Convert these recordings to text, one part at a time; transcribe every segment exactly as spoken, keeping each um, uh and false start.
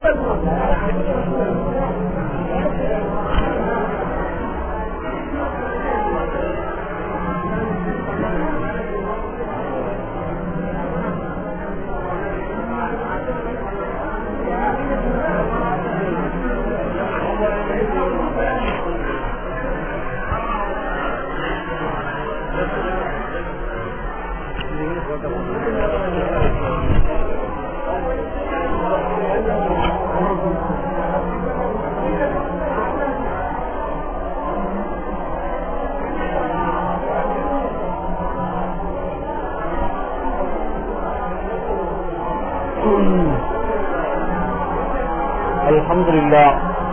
الحمد لله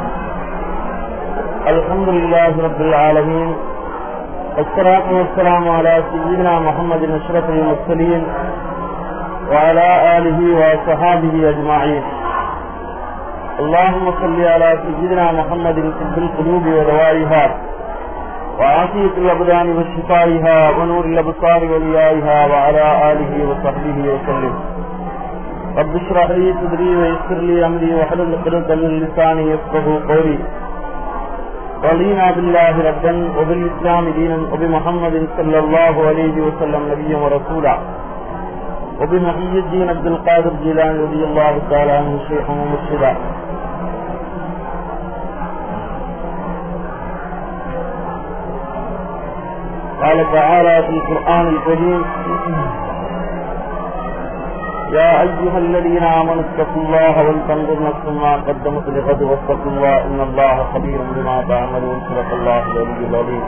الحمد لله رب العالمين والصلاة والسلام على سيدنا محمد أشرف المرسلين وعلى آله وصحابه أجمعين. اللهم صل على سيدنا محمد طب القلوب ودوائها وعافية الأبدان وشفائها ونور الأبصار وضيائها وعلى آله وصحبه وسلم. رب اشرح لي صدري ويسر لي أمري واحلل عقدة من لساني يفقهوا قولي. رضينا بالله ربا وبالإسلام دينا وبمحمد صلى الله عليه وسلم نبيا ورسولا وبمحي الدين عبد القادر الجيلاني رضي الله تعالى عنه شيخا ومرشدا. قال تعالى في القرآن الكريم: يا أيها الذين آمنوا اتقوا الله ولتنظر نفس ما قدمت لغد واتقوا الله إن الله خبير بما تعملون. صدق الله العلي العظيم.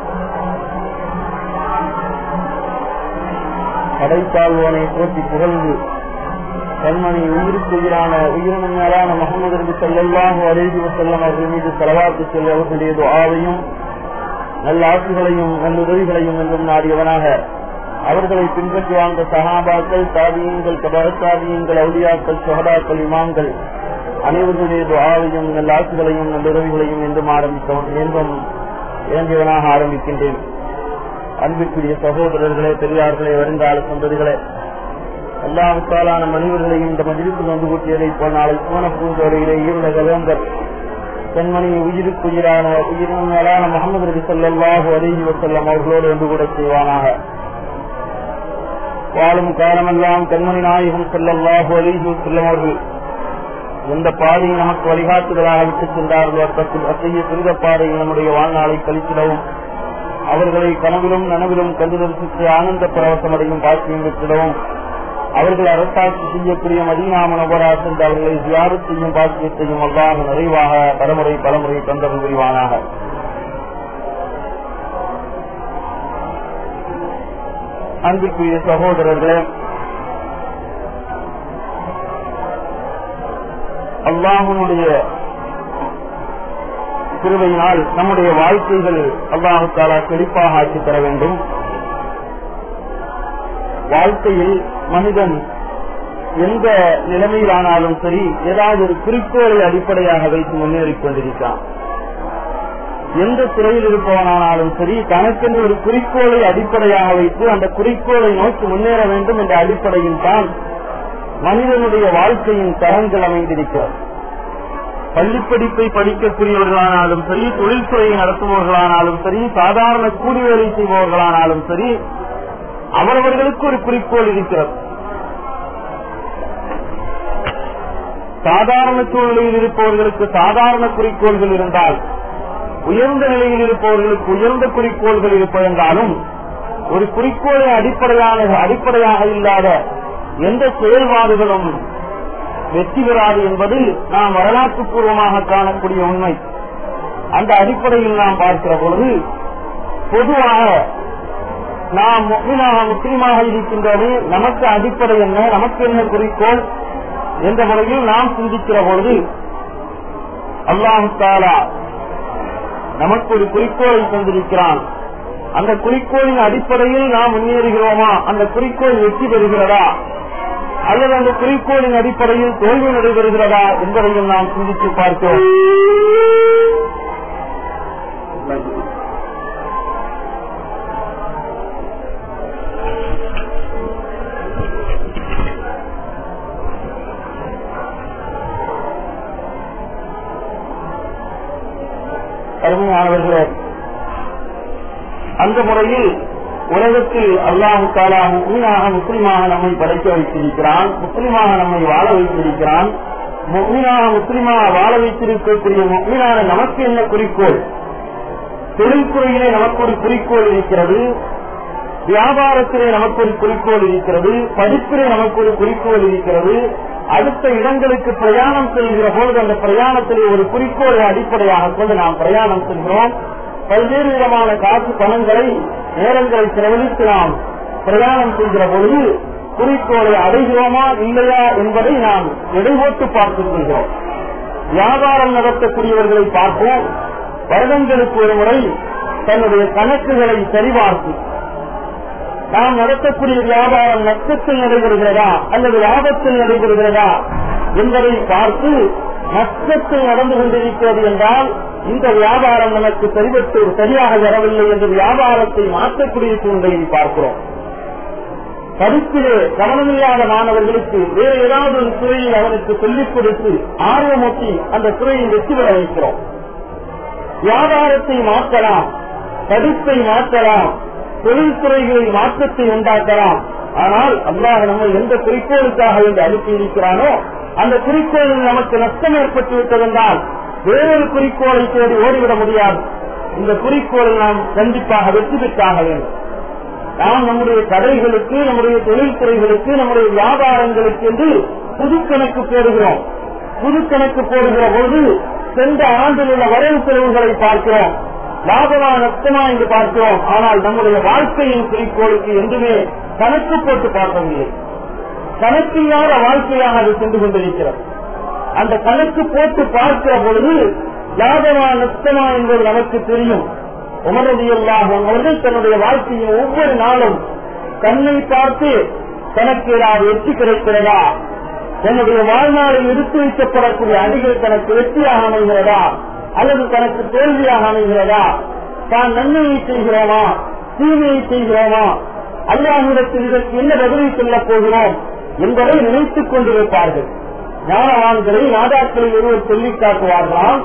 படைத்தாழ்வனை போற்றி புகழ்ந்து கண்மணி உயிருக்கு உயிரான உயிரின மேலான முஹம்மது நபி ஸல்லல்லாஹு அலைஹி வஸல்லம் அவர்கள் மீது ஸலவாத்து சொல்லி அவர்களுடைய துஆவையும் நல்ல ஆசிகளையும் நல்லுதவிகளையும் என்றும் நாடியவனாக அவர்களை பின்பற்றி வாழ்ந்த சஹாபாக்கள், தாபியீன்கள், தபஅ தாபியீன்கள், அவுலியாக்கள், ஷுஹதாக்கள், இமாம்கள் அனைவர்களுடைய துஆவையும் நல்ல ஆசிகளையும் நல்லுதவிகளையும் என்றும் ஆரம்பித்தவன் என்றும் ஏந்தியவனாக ஆரம்பிக்கின்றேன். அன்பிற்குரிய சகோதரர்களே, பெரியார்களே, வருங்கால சந்ததிகளே, அல்லாஹ் தஆலா மனிதர்களையும் இந்த மஜ்லிஸில் வந்து கூட்டியதை போல் நாளை சோன பூஞ்சோலையிலே ஈருலக வேந்தர் கண்மணி உயிருக்கு உயிரான உயிரின் மேலான முஹம்மது நபி ஸல்லல்லாஹு அலைஹி வஸல்லம் அவர்களோடு வந்து கூட செய்வானாக. வாழும் காலமெல்லாம் கண்மணி நாயகம் ஸல்லல்லாஹு அலைஹி வஸல்லம் அவர்கள் எந்த பாதையை நமக்கு வழிகாட்டுதலாக விட்டுச் சென்றார்களோ அத்தகைய அத்தகைய சிறிய பாதையில் நம்முடைய வாழ்நாளை கழித்திடவும், அவர்களை கனவிலும் நனவிலும் கண்டு தரிசித்து ஆனந்த பரவசமடையும் பாக்கியம் பெற்றிடவும், அவர்கள் அரசாட்சி செய்யக்கூடிய மதீனா முனவ்வரா சென்று அவர்களை ஜியாரத் செய்யும் பாக்கியத்தையும் அல்லாஹ் நிறைவாக பலமுறை பலமுறை தந்தர்கள் புரிவானாக. அன்பிற்குரிய சகோதரர்களே, அல்லாஹ்வுடைய கிருபையினால் நம்முடைய வாழ்க்கைகள் அல்லாஹ் தஆலா செழிப்பாக ஆக்கி தர வேண்டும். வாழ்க்கையில் மனிதன் எந்த நிலைமையிலானாலும் சரி ஏதாவது ஒரு குறிக்கோளை அடிப்படையாக வைத்து முன்னேறிக் கொண்டிருக்கிறான். எந்த துறையில் இருப்பவனானாலும் சரி தனக்கென்று ஒரு குறிக்கோளை அடிப்படையாக வைத்து அந்த குறிக்கோளை நோக்கி முன்னேற வேண்டும் என்ற அடிப்படையில் தான் மனிதனுடைய வாழ்க்கையின் தரங்கள் அமைந்திருக்கிறது. பள்ளிப்படிப்பை படிக்கக்கூடியவர்களானாலும் சரி, தொழில்துறையை நடத்துபவர்களானாலும் சரி, சாதாரண கூலி வேலை செய்பவர்களானாலும் சரி, அவரவர்களுக்கு ஒரு குறிக்கோள் இருக்கிறது. சாதாரண சூழ்நிலையில் இருப்பவர்களுக்கு சாதாரண குறிக்கோள்கள் இருந்தால், உயர்ந்த நிலையில் இருப்பவர்களுக்கு உயர்ந்த குறிக்கோள்கள் இருப்பதென்றாலும், ஒரு குறிக்கோளை அடிப்படையான அடிப்படையாக இல்லாத எந்த செயல்பாடுகளும் வெற்றி பெறாது என்பது நாம் வரலாற்று பூர்வமாக காணக்கூடிய உண்மை. அந்த அடிப்படையில் நாம் பார்க்கிற பொழுது பொதுவாக நாம் முஸ்லிமாக முஸ்லிமாக இருக்கின்றது, நமக்கு அடிப்படை என்ன, நமக்கு என்ன குறிக்கோள் என்ற முறையில் நாம் சிந்திக்கிற பொழுது அல்லாஹ் தஆலா நமக்கு ஒரு குறிக்கோளை தந்திருக்கிறான். அந்த குறிக்கோளின் அடிப்படையில் நாம் முன்னேறுகிறோமா, அந்த குறிக்கோள் வெற்றி பெறுகிறதா அல்லது அந்த குறிக்கோளின் அடிப்படையில் தோல்வி நடைபெறுகிறதா என்பதையும் நாம் சிந்தித்து பார்க்கிறோம். அருமையானவர்களே, அந்த முறையில் உலகத்தில் அல்லாஹ் தஆலா முஃமினாக முஸ்லிமாக நம்மை படைக்க வைத்திருக்கிறான், முஸ்லிமாக நம்மை வாழ வைத்திருக்கிறான். முஃமினாக முஸ்லிமாக வாழ வைத்திருக்கக்கூடிய முஃமினான நமக்கு என்ன குறிக்கோள்? தொழில்துறையிலே நமக்கு ஒரு குறிக்கோள் இருக்கிறது, வியாபாரத்திலே நமக்கு ஒரு குறிக்கோள் இருக்கிறது, படிப்பிலே நமக்கு ஒரு குறிக்கோள் இருக்கிறது. அடுத்த இடங்களுக்கு பிரயாணம் செல்கிற பொழுது அந்த பிரயாணத்திலே ஒரு குறிக்கோளை அடிப்படையாக கொண்டு நாம் பிரயாணம் செல்கிறோம். பல்வேறு விதமான காசு பணங்களை நேரங்களை செலவழித்து நாம் பிரயாணம் செய்கிற பொழுது குறிக்கோளை அடைகிறோமா இல்லையா என்பதை நாம் எடைபோட்டு பார்த்துக் கொள்கிறோம். வியாபாரம் நடத்தக்கூடியவர்களை பார்ப்போம். வருடங்களுக்கு ஒரு முறை தன்னுடைய கணக்குகளை சரிபார்த்து நாம் நடத்தக்கூடிய வியாபாரம் நஷ்டத்தில் நடைபெறுகிறதா அல்லது லாபத்தில் நடைபெறுகிறதா என்பதை பார்த்து நஷ்டத்தில் நடந்து கொண்டிருக்கிறது என்றால் இந்த வியாபாரம் நமக்கு சரிபட்டு சரியாக வரவில்லை என்று வியாபாரத்தை மாற்றக்கூடிய சூழ்நிலையை பார்க்கிறோம். படிப்பிலே கவனமில்லாத மாணவர்களுக்கு வேறு ஏதாவது ஒரு துறையில் அவனுக்கு சொல்லிக் கொடுத்து ஆர்வமூட்டி அந்த துறையை வெற்றி பெற வைக்கிறோம். வியாபாரத்தை மாற்றலாம், படிப்பை மாற்றலாம், தொழில்துறைகளில் மாற்றத்தை உண்டாக்கலாம். ஆனால் அல்லாஹ் நம்மை எந்த குறிக்கோளுக்காக என்று அனுப்பியிருக்கிறானோ அந்த குறிக்கோளில் நமக்கு நஷ்டம் ஏற்பட்டு விட்டதென்றால் வேறொரு குறிக்கோளை தேடி ஓடிவிட முடியாது. இந்த குறிக்கோளில் நாம் கண்டிப்பாக வெற்றி பெற்றாக வேண்டும். நாம் நம்முடைய கடைகளுக்கு, நம்முடைய தொழில்துறைகளுக்கு, நம்முடைய வியாபாரங்களுக்கு என்று புது கணக்கு போடுகிறோம். புது கணக்கு போடுகிற பொழுது சென்ற ஆண்டில் உள்ள வரவு செலவுகளை பார்க்கிறோம், லாபமா நஷ்டமா என்று பார்க்கிறோம். ஆனால் நம்முடைய வாழ்க்கையின் குறிக்கோளுக்கு என்றுமே கணக்கு போட்டு பார்க்கவில்லை. கணக்கில்லாத வாழ்க்கையாக அது சென்று கொண்டிருக்கிறது. அந்த கணக்கு போட்டு பார்க்கிற பொழுது லாபமா நஷ்டமா என்பது நமக்கு தெரியும். உமர் ரலியல்லாஹு அன்ஹு அவர்கள் தன்னுடைய வாழ்க்கையின் ஒவ்வொரு நாளும் தன்னை பார்த்து தனக்கு ஏதாவது வெற்றி கிடைக்கிறதா, தன்னுடைய வாழ்நாளில் எடுத்து வைக்கப்படக்கூடிய அடிகள் தனக்கு வெற்றியாக அமைகிறதா அல்லது தனக்கு தோல்வியாக அமைகிறதா, தான் நன்மையை செய்கிறோமா தீமையை செய்கிறோமா, அல்லாஹ்விடத்தில் இதற்கு என்ன பதிலை சொல்லப் போகிறோம் என்பதை நினைத்துக் கொண்டிருப்பார்கள். ஞானவான்களை நாதாக்களில் ஒருவர் சொல்லிக் காட்டுவார்களாம்.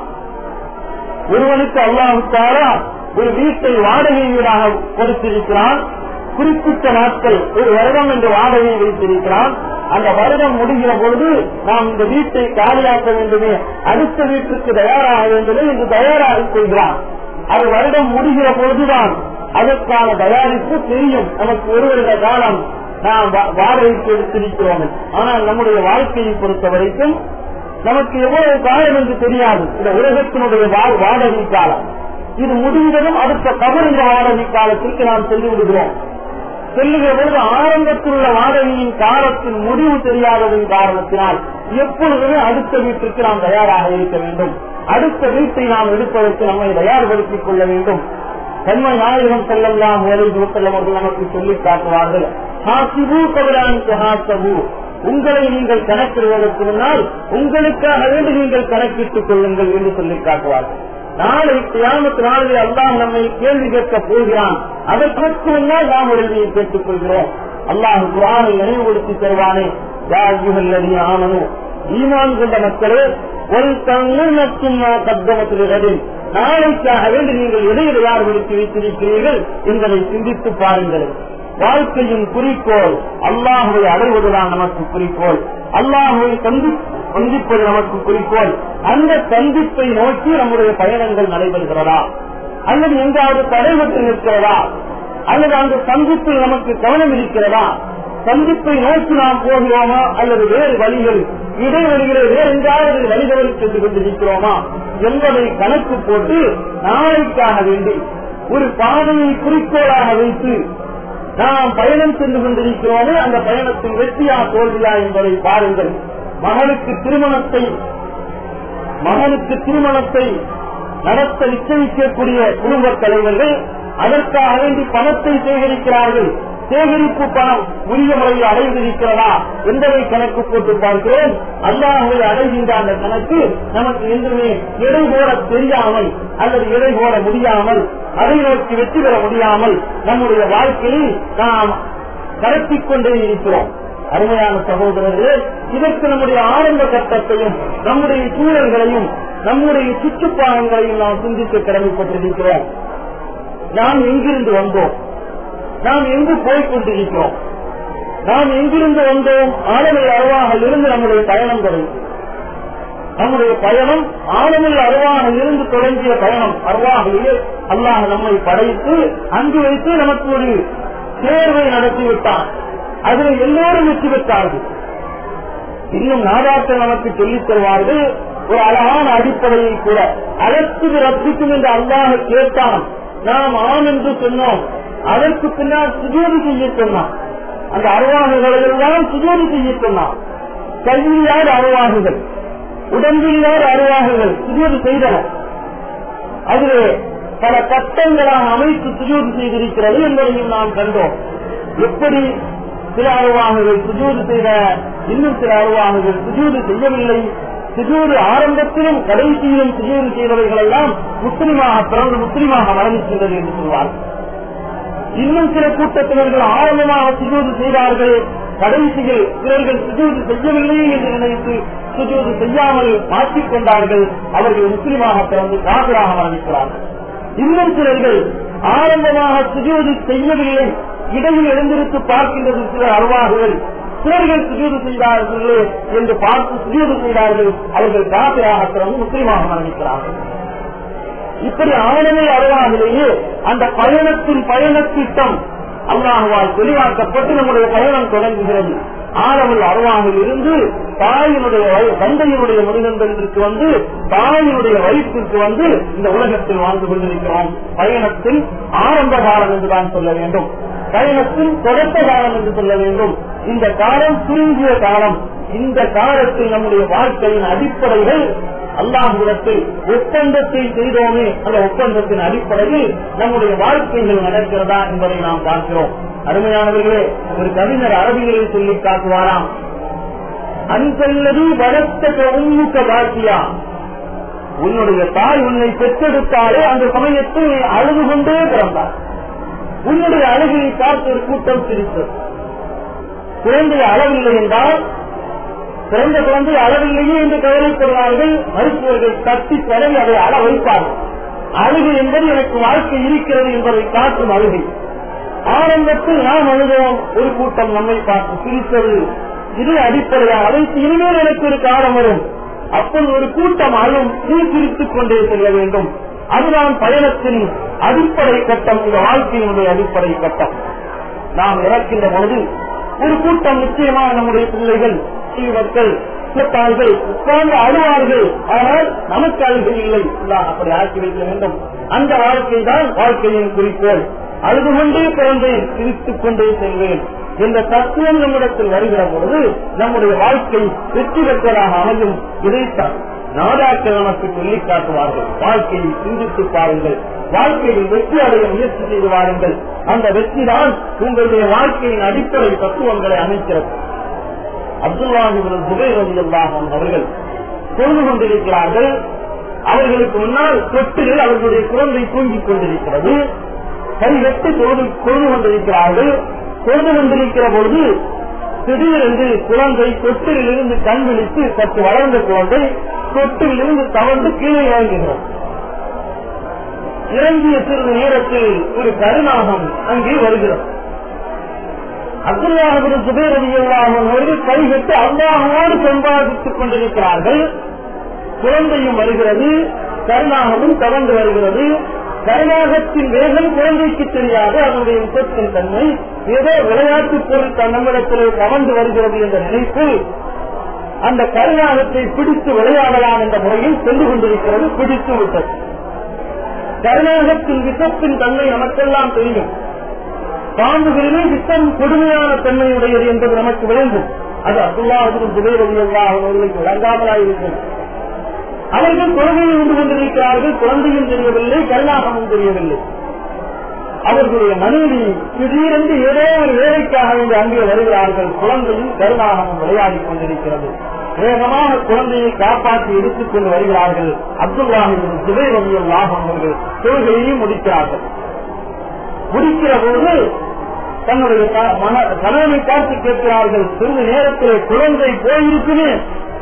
ஒருவனுக்கு அல்லாஹ் தஆலா ஒரு வீட்டை வாடகை வீடாக கொடுத்திருக்கிறான். குறிப்பிட்ட நாட்கள் ஒரு வருடம் என்று வாடகையை வைத்திருக்கிறான். அந்த வருடம் முடிகிற பொழுது நாம் இந்த வீட்டை காலியாக்க வேண்டுமே, அடுத்த வீட்டுக்கு தயாராக வேண்டுமே என்று தயாராக கொள்கிறான். அது வருடம் முடிகிற பொழுதுதான் அதற்கான தயாரிப்பு தெரியும். நமக்கு ஒரு வருட காலம் நாம் வாடகைக்கு எடுத்திருக்கிறோம். ஆனால் நம்முடைய வாழ்க்கையை பொறுத்த வரைக்கும் நமக்கு எவ்வளவு காலம் என்று தெரியாது. இந்த உலகத்தினுடைய வாடகை காலம் இது முடிந்ததும் அடுத்த கபரிந்த வாடகை காலத்திற்கு நாம் சென்று விடுகிறோம். செல்லுகிற பொழுது ஆரம்பத்தில் உள்ள வாடகையின் காலத்தின் முடிவு தெரியாததன் காரணத்தினால் எப்பொழுதுமே அடுத்த வீட்டிற்கு நாம் தயாராக இருக்க வேண்டும். அடுத்த வீட்டை நாம் எடுப்பதற்கு நம்மை தயார்படுத்திக் கொள்ள வேண்டும். தன்மை நாயகம் ஸல்லல்லாஹு அலைஹி வஸல்லம் அவர்கள் நமக்கு சொல்லிக் காட்டுவார்கள், ஹாசிபு கபலான் துஹாசபு, உங்களை நீங்கள் கணக்கிடுவதற்கு முன்னால் உங்களுக்காக வேண்டி நீங்கள் கணக்கிட்டுக் கொள்ளுங்கள் என்று சொல்லிக் காட்டுவார்கள். நாளை கியாமத் நாளில் அல்லாஹ் நம்மை கேள்வி கேட்கப் போகிறான். அதற்கு முன்னால் நாம் உறுதியை கேட்டுக் கொள்கிறோம். அல்லாஹ் குர்ஆனை நினைவுபடுத்தி தருவானே, யா அய்யுஹல்லதீன ஆமனூ, ஈமான் கொண்ட மக்களே, ஒல் தன்னுர் நஃப்சும் மா கத்தமத் லிகதின், நாளைக்காக வேண்டி நீங்கள் எதை தயார்படுத்தி வைத்திருக்கிறீர்கள் என்பதை சிந்தித்து பாருங்கள். வாழ்க்கையின் குறிக்கோள் அல்லாஹ்வை அடைவதுதான் நமக்கு குறிக்கோள். அல்லாஹ்வை சந்திப்பது நமக்கு குறிக்கோள். அந்த சந்திப்பை நோக்கி நம்முடைய பயணங்கள் நடைபெறுகிறதா அல்லது எங்காவது தடைபட்டு நிற்கிறதா அல்லது அந்த சந்திப்பில் நமக்கு கவனம் இருக்கிறதா? சந்திப்பை நோக்கி நாம் போகிறோமா அல்லது வேறு வழிகள் இடைவெளிகளை வேறு எங்காவது வழிகளில் சென்று கொண்டிருக்கிறோமா என்பதை கணக்கு போட்டு நாளைக்காக வேண்டி ஒரு பாதையை குறிக்கோளாக வைத்து நாம் பயணம் சென்று கொண்டிருக்கிறோமே, அந்த பயணத்தின் வெற்றியா தோல்வியா என்பதை பாருங்கள். மகனுக்கு திருமணத்தை மகனுக்கு திருமணத்தை நடத்த நிச்சயிக்கக்கூடிய குடும்ப தலைவர்கள் அதற்காக வேண்டி பணத்தை சேகரிக்கிறார்கள். சேகரிப்பு பணம் உரிய முறையில் அடைந்திருக்கிறதா என்பதை கணக்கு போட்டு பார்க்கிறோம். அல்லாஹ்வை அடைகின்ற அந்த கணக்கு நமக்கு என்றுமே எடை போட தெரியாமல் அல்லது எடை போட முடியாமல், அதை நோக்கி வெற்றி பெற முடியாமல் நம்முடைய வாழ்க்கையை நாம் கடத்திக் கொண்டே இருக்கிறோம். அருமையான சகோதரர்களே, இதற்கு நம்முடைய ஆரம்ப கட்டத்தையும் நம்முடைய சூழல்களையும் நம்முடைய சுற்றுப்பாகங்களையும் நாம் சிந்திக்க கடமைப்பட்டிருக்கிறோம். நாம் எங்கிருந்து வந்தோம், நாம் எங்கு போய்கொண்டிருக்கிறோம், நாம் எங்கிருந்து வந்தோம், ஆழமில் அருவாக இருந்து நம்முடைய பயணம் தொடங்கி நம்முடைய பயணம் ஆழமில் அருவாக இருந்து தொடங்கிய பயணம். அருவாகவே அல்லாஹ் நம்மை படைத்து அங்கு வைத்து நமக்கு ஒரு தேர்வை நடத்திவிட்டான். அதில் எல்லோரும் வெற்றி பெற்றார்கள். இன்னும் நாதாக்கள் நமக்கு சொல்லித் தருவார்கள். ஒரு அழகான அடிப்படையை கூட அதற்கு ரப்பிக்கும் என்று அல்லாஹ் கேட்டான். நாம் ஆம் என்று சொன்னோம். அதற்கு பின்னால் சுஜூது செய்ய சொன்னான். அந்த அருவாகுகளெல்லாம் சுஜூது செய்ய சொன்னான். கல்வியார் அருவாகுகள், உடம்பில்லாத அருவாகுகள் சுஜூது செய்தனர். அதிலே பல கட்டங்களாக அமைத்து சுஜூது செய்திருக்கிறது என்பதையும் நாம் கண்டோம். எப்படி சில அருவாகுகள் சுஜூது செய்த, இன்னும் சில அருவாகுகள் சுஜூது செய்யவில்லை. சுஜூது ஆரம்பத்திலும் கடைசியிலும் சுஜூது செய்தவைகள் எல்லாம் முஸ்லிமாக பிறந்து முஸ்லிமாக மரணிக்கின்றது என்று சொல்வார்கள். இன்னும் சில கூட்டத்தினர்கள் ஆரம்பமாக சுஜூது செய்தார்கள், கடைசியில் இவர்கள் சுஜூது செய்யவில்லை என்று நினைத்து சுஜூது செய்யாமல் மாற்றிக்கொண்டார்கள். அவர்கள் முஸ்லிமாக பிறந்து காபிராக மரணிக்கிறார்கள். இன்னும் சிலர்கள் ஆரம்பமாக சுஜூது செய்யவில்லை, இடையில் எழுந்திருத்து பார்க்கின்றது சில அருவாகுகள். சிலர்கள் சுஜூது செய்தார்களே என்று பார்த்து சுஜூது செய்தார்கள். அவர்கள் காபிராக பிறந்து முஸ்லிமாக மரணிக்கிறார்கள். இப்படி ஆழமே அருவாகிலேயே அந்த பயணத்தின் பயண திட்டம் அல்லாஹ்வால் தெளிவாக்கப்பட்டு நம்முடைய பயணம் தொடங்குகிறது. ஆழமில் அருவாகில் இருந்து தாயினுடைய தந்தையினுடைய முருகந்தத்திற்கு வந்து தாயினுடைய வயிற்றிற்கு வந்து இந்த உலகத்தில் வாழ்ந்து கொண்டிருக்கிறோம். பயணத்தில் ஆரம்ப காலம் என்றுதான் சொல்ல வேண்டும், பயணத்தில் தொடக்க காலம் என்று சொல்ல வேண்டும். இந்த காலம் சுருங்கிய காலம். இந்த காலத்தில் நம்முடைய வாழ்க்கையின் அடிப்படைகள் அல்லாஹ்விடத்தில் ஒப்பந்தத்தை செய்தோமே, அந்த ஒப்பந்தத்தின் அடிப்படையில் நம்முடைய வாழ்க்கைகள் நடக்கிறதா என்பதை நாம் பார்க்கிறோம். அருமையானவர்களே, ஒரு கவிஞர் அரபிகளில் சொல்லி காட்டுவாராம், அன்பல்லது வளர்த்த உண்முக பாக்கியா, உன்னுடைய தாய் உன்னை பெற்றெடுத்தாலே அந்த சமயத்தில் அழுது கொண்டே பிறந்தார். உன்னுடைய அழகியை பார்த்து ஒரு கூட்டம் சிரித்தது. குழந்தை அளவில்லை என்றால் பிறந்த குழந்தை அளவில்லையே என்று கவலைப்படுவார்கள். மருத்துவர்கள் தட்டி தடவி அதை அள வைப்பார்கள். அழுகை என்பது எனக்கு வாழ்க்கை இருக்கிறது என்பதை காட்டும் அழுகை. ஆரம்பத்தில் நாம் அழுதோம், ஒரு கூட்டம் நம்மை பார்த்து சிரித்தது. இது அடிப்படையாக அழைத்து இனிமேல் எனக்கு ஒரு காலம் வரும், அப்போது ஒரு கூட்டம் அழும், நீ சிரித்துக் கொண்டே செல்ல வேண்டும். அதுதான் பயணத்தின் அடிப்படை கட்டம், இந்த வாழ்க்கையினுடைய அடிப்படை கட்டம். நாம் இறக்கின்ற பொழுது ஒரு கூட்டம் நிச்சயமாக நம்முடைய பிள்ளைகள் மக்கள் கூட்டார்கள் உட்கார்ந்து அழுவார்கள். ஆனால் நமக்கு அழுகை இல்லை, அப்படி ஆக்கி வைக்க வேண்டும். அந்த வாழ்க்கை தான் வாழ்க்கையின் குறிக்கோள். அழுது கொண்டே பிறந்தேன், சிரித்துக் கொண்டே செல்வேன் என்ற தத்துவம் நம்மிடத்தில் வருகிற பொழுது நம்முடைய வாழ்க்கை வெற்றி பெற்றதாக அமையும். இதைத்தான் நாடாக்கள் நமக்கு சொல்லி காட்டுவார்கள். வாழ்க்கையை சிந்தித்து பாருங்கள், வாழ்க்கையில் வெற்றி அடைய முயற்சி செய்து வாருங்கள். அந்த வெற்றி தான் உங்களுடைய வாழ்க்கையின் அடிப்படை தத்துவங்களை அமைக்கிறது. அப்துல்லாஹி இப்னு ஜுபைர் ரலியல்லாஹு அன்ஹு அவர்கள் தொழுது கொண்டிருக்கிறார்கள். அவர்களுக்கு முன்னால் தொட்டில் அவர்களுடைய குழந்தை தூங்கிக் கொண்டிருக்கிறது. கைகட்டி தொழுது தொழுது கொண்டிருக்கிறார்கள். தொழுது கொண்டிருக்கிற பொழுது திடீரென்று குழந்தை தொட்டிலில் இருந்து கண் விழித்து, சற்று வளர்ந்த குழந்தை தொட்டில் இருந்து தவழ்ந்து கீழே இறங்குகிறது. இறங்கிய சிறிது நேரத்தில் ஒரு கருநாகம் அங்கே வருகிறது. அப்துல்லாஹ் இப்னு ஜுபைர் ரலியல்லாஹு அன்ஹு அவர்கள் கைகட்டி அல்லாஹ்வோடு சம்பாதித்துக் கொண்டிருக்கிறார்கள். குழந்தையும் வருகிறது, கருநாகமும் தவழ்ந்து வருகிறது. கருநாகத்தின் வேகம் குழந்தைக்கு தெரியாது, அதனுடைய விஷத்தின் தன்மை. ஏதோ விளையாட்டு பொருள் நம்மிடத்திலே கவர்ந்து வருகிறது என்ற நினைப்பு அந்த கருநாகத்தை பிடித்து விளையாடலாம் என்ற முறையில் சென்று கொண்டிருக்கிறது. பிடித்து விட்டது. கருநாகத்தின் விஷத்தின் தன்மை நமக்கெல்லாம் தெரியும். பாம்புகளிலே விஷம் கொடுமையான தன்மையுடையது என்பது நமக்கு விளங்கும். அது அப்துல்லாஹ் இப்னு ஜுபைர் ரலியல்லாஹு அன்ஹு அவர்களுக்கு விளங்காமலாயிருக்கும். அவர்கள் குழந்தையை உண்டு கொண்டிருக்கிறார்கள். குழந்தையும் தெரியவில்லை, கருநாகமும் தெரியவில்லை. அவர்களுடைய மனைவி திடீரென்று ஏதோ ஒரு வேலைக்காக வேண்டி அங்கே வருகிறார்கள். குழந்தையும் கருநாகமும் விளையாடிக் கொண்டிருக்கிறது. வேகமாக குழந்தையை காப்பாற்றி எடுத்துக் கொண்டு வருகிறார்கள். அப்துல்லாஹ் இப்னு ஜுபைர் ரலியல்லாஹு அன்ஹு அவர்கள் தொழுகையையும் முடிக்கிறார்கள். முடிக்கிற போது தன்னுடைய கணவனை பார்த்து கேட்கிறார்கள், சிறிது நேரத்தில் குழந்தை போயிருக்குமே,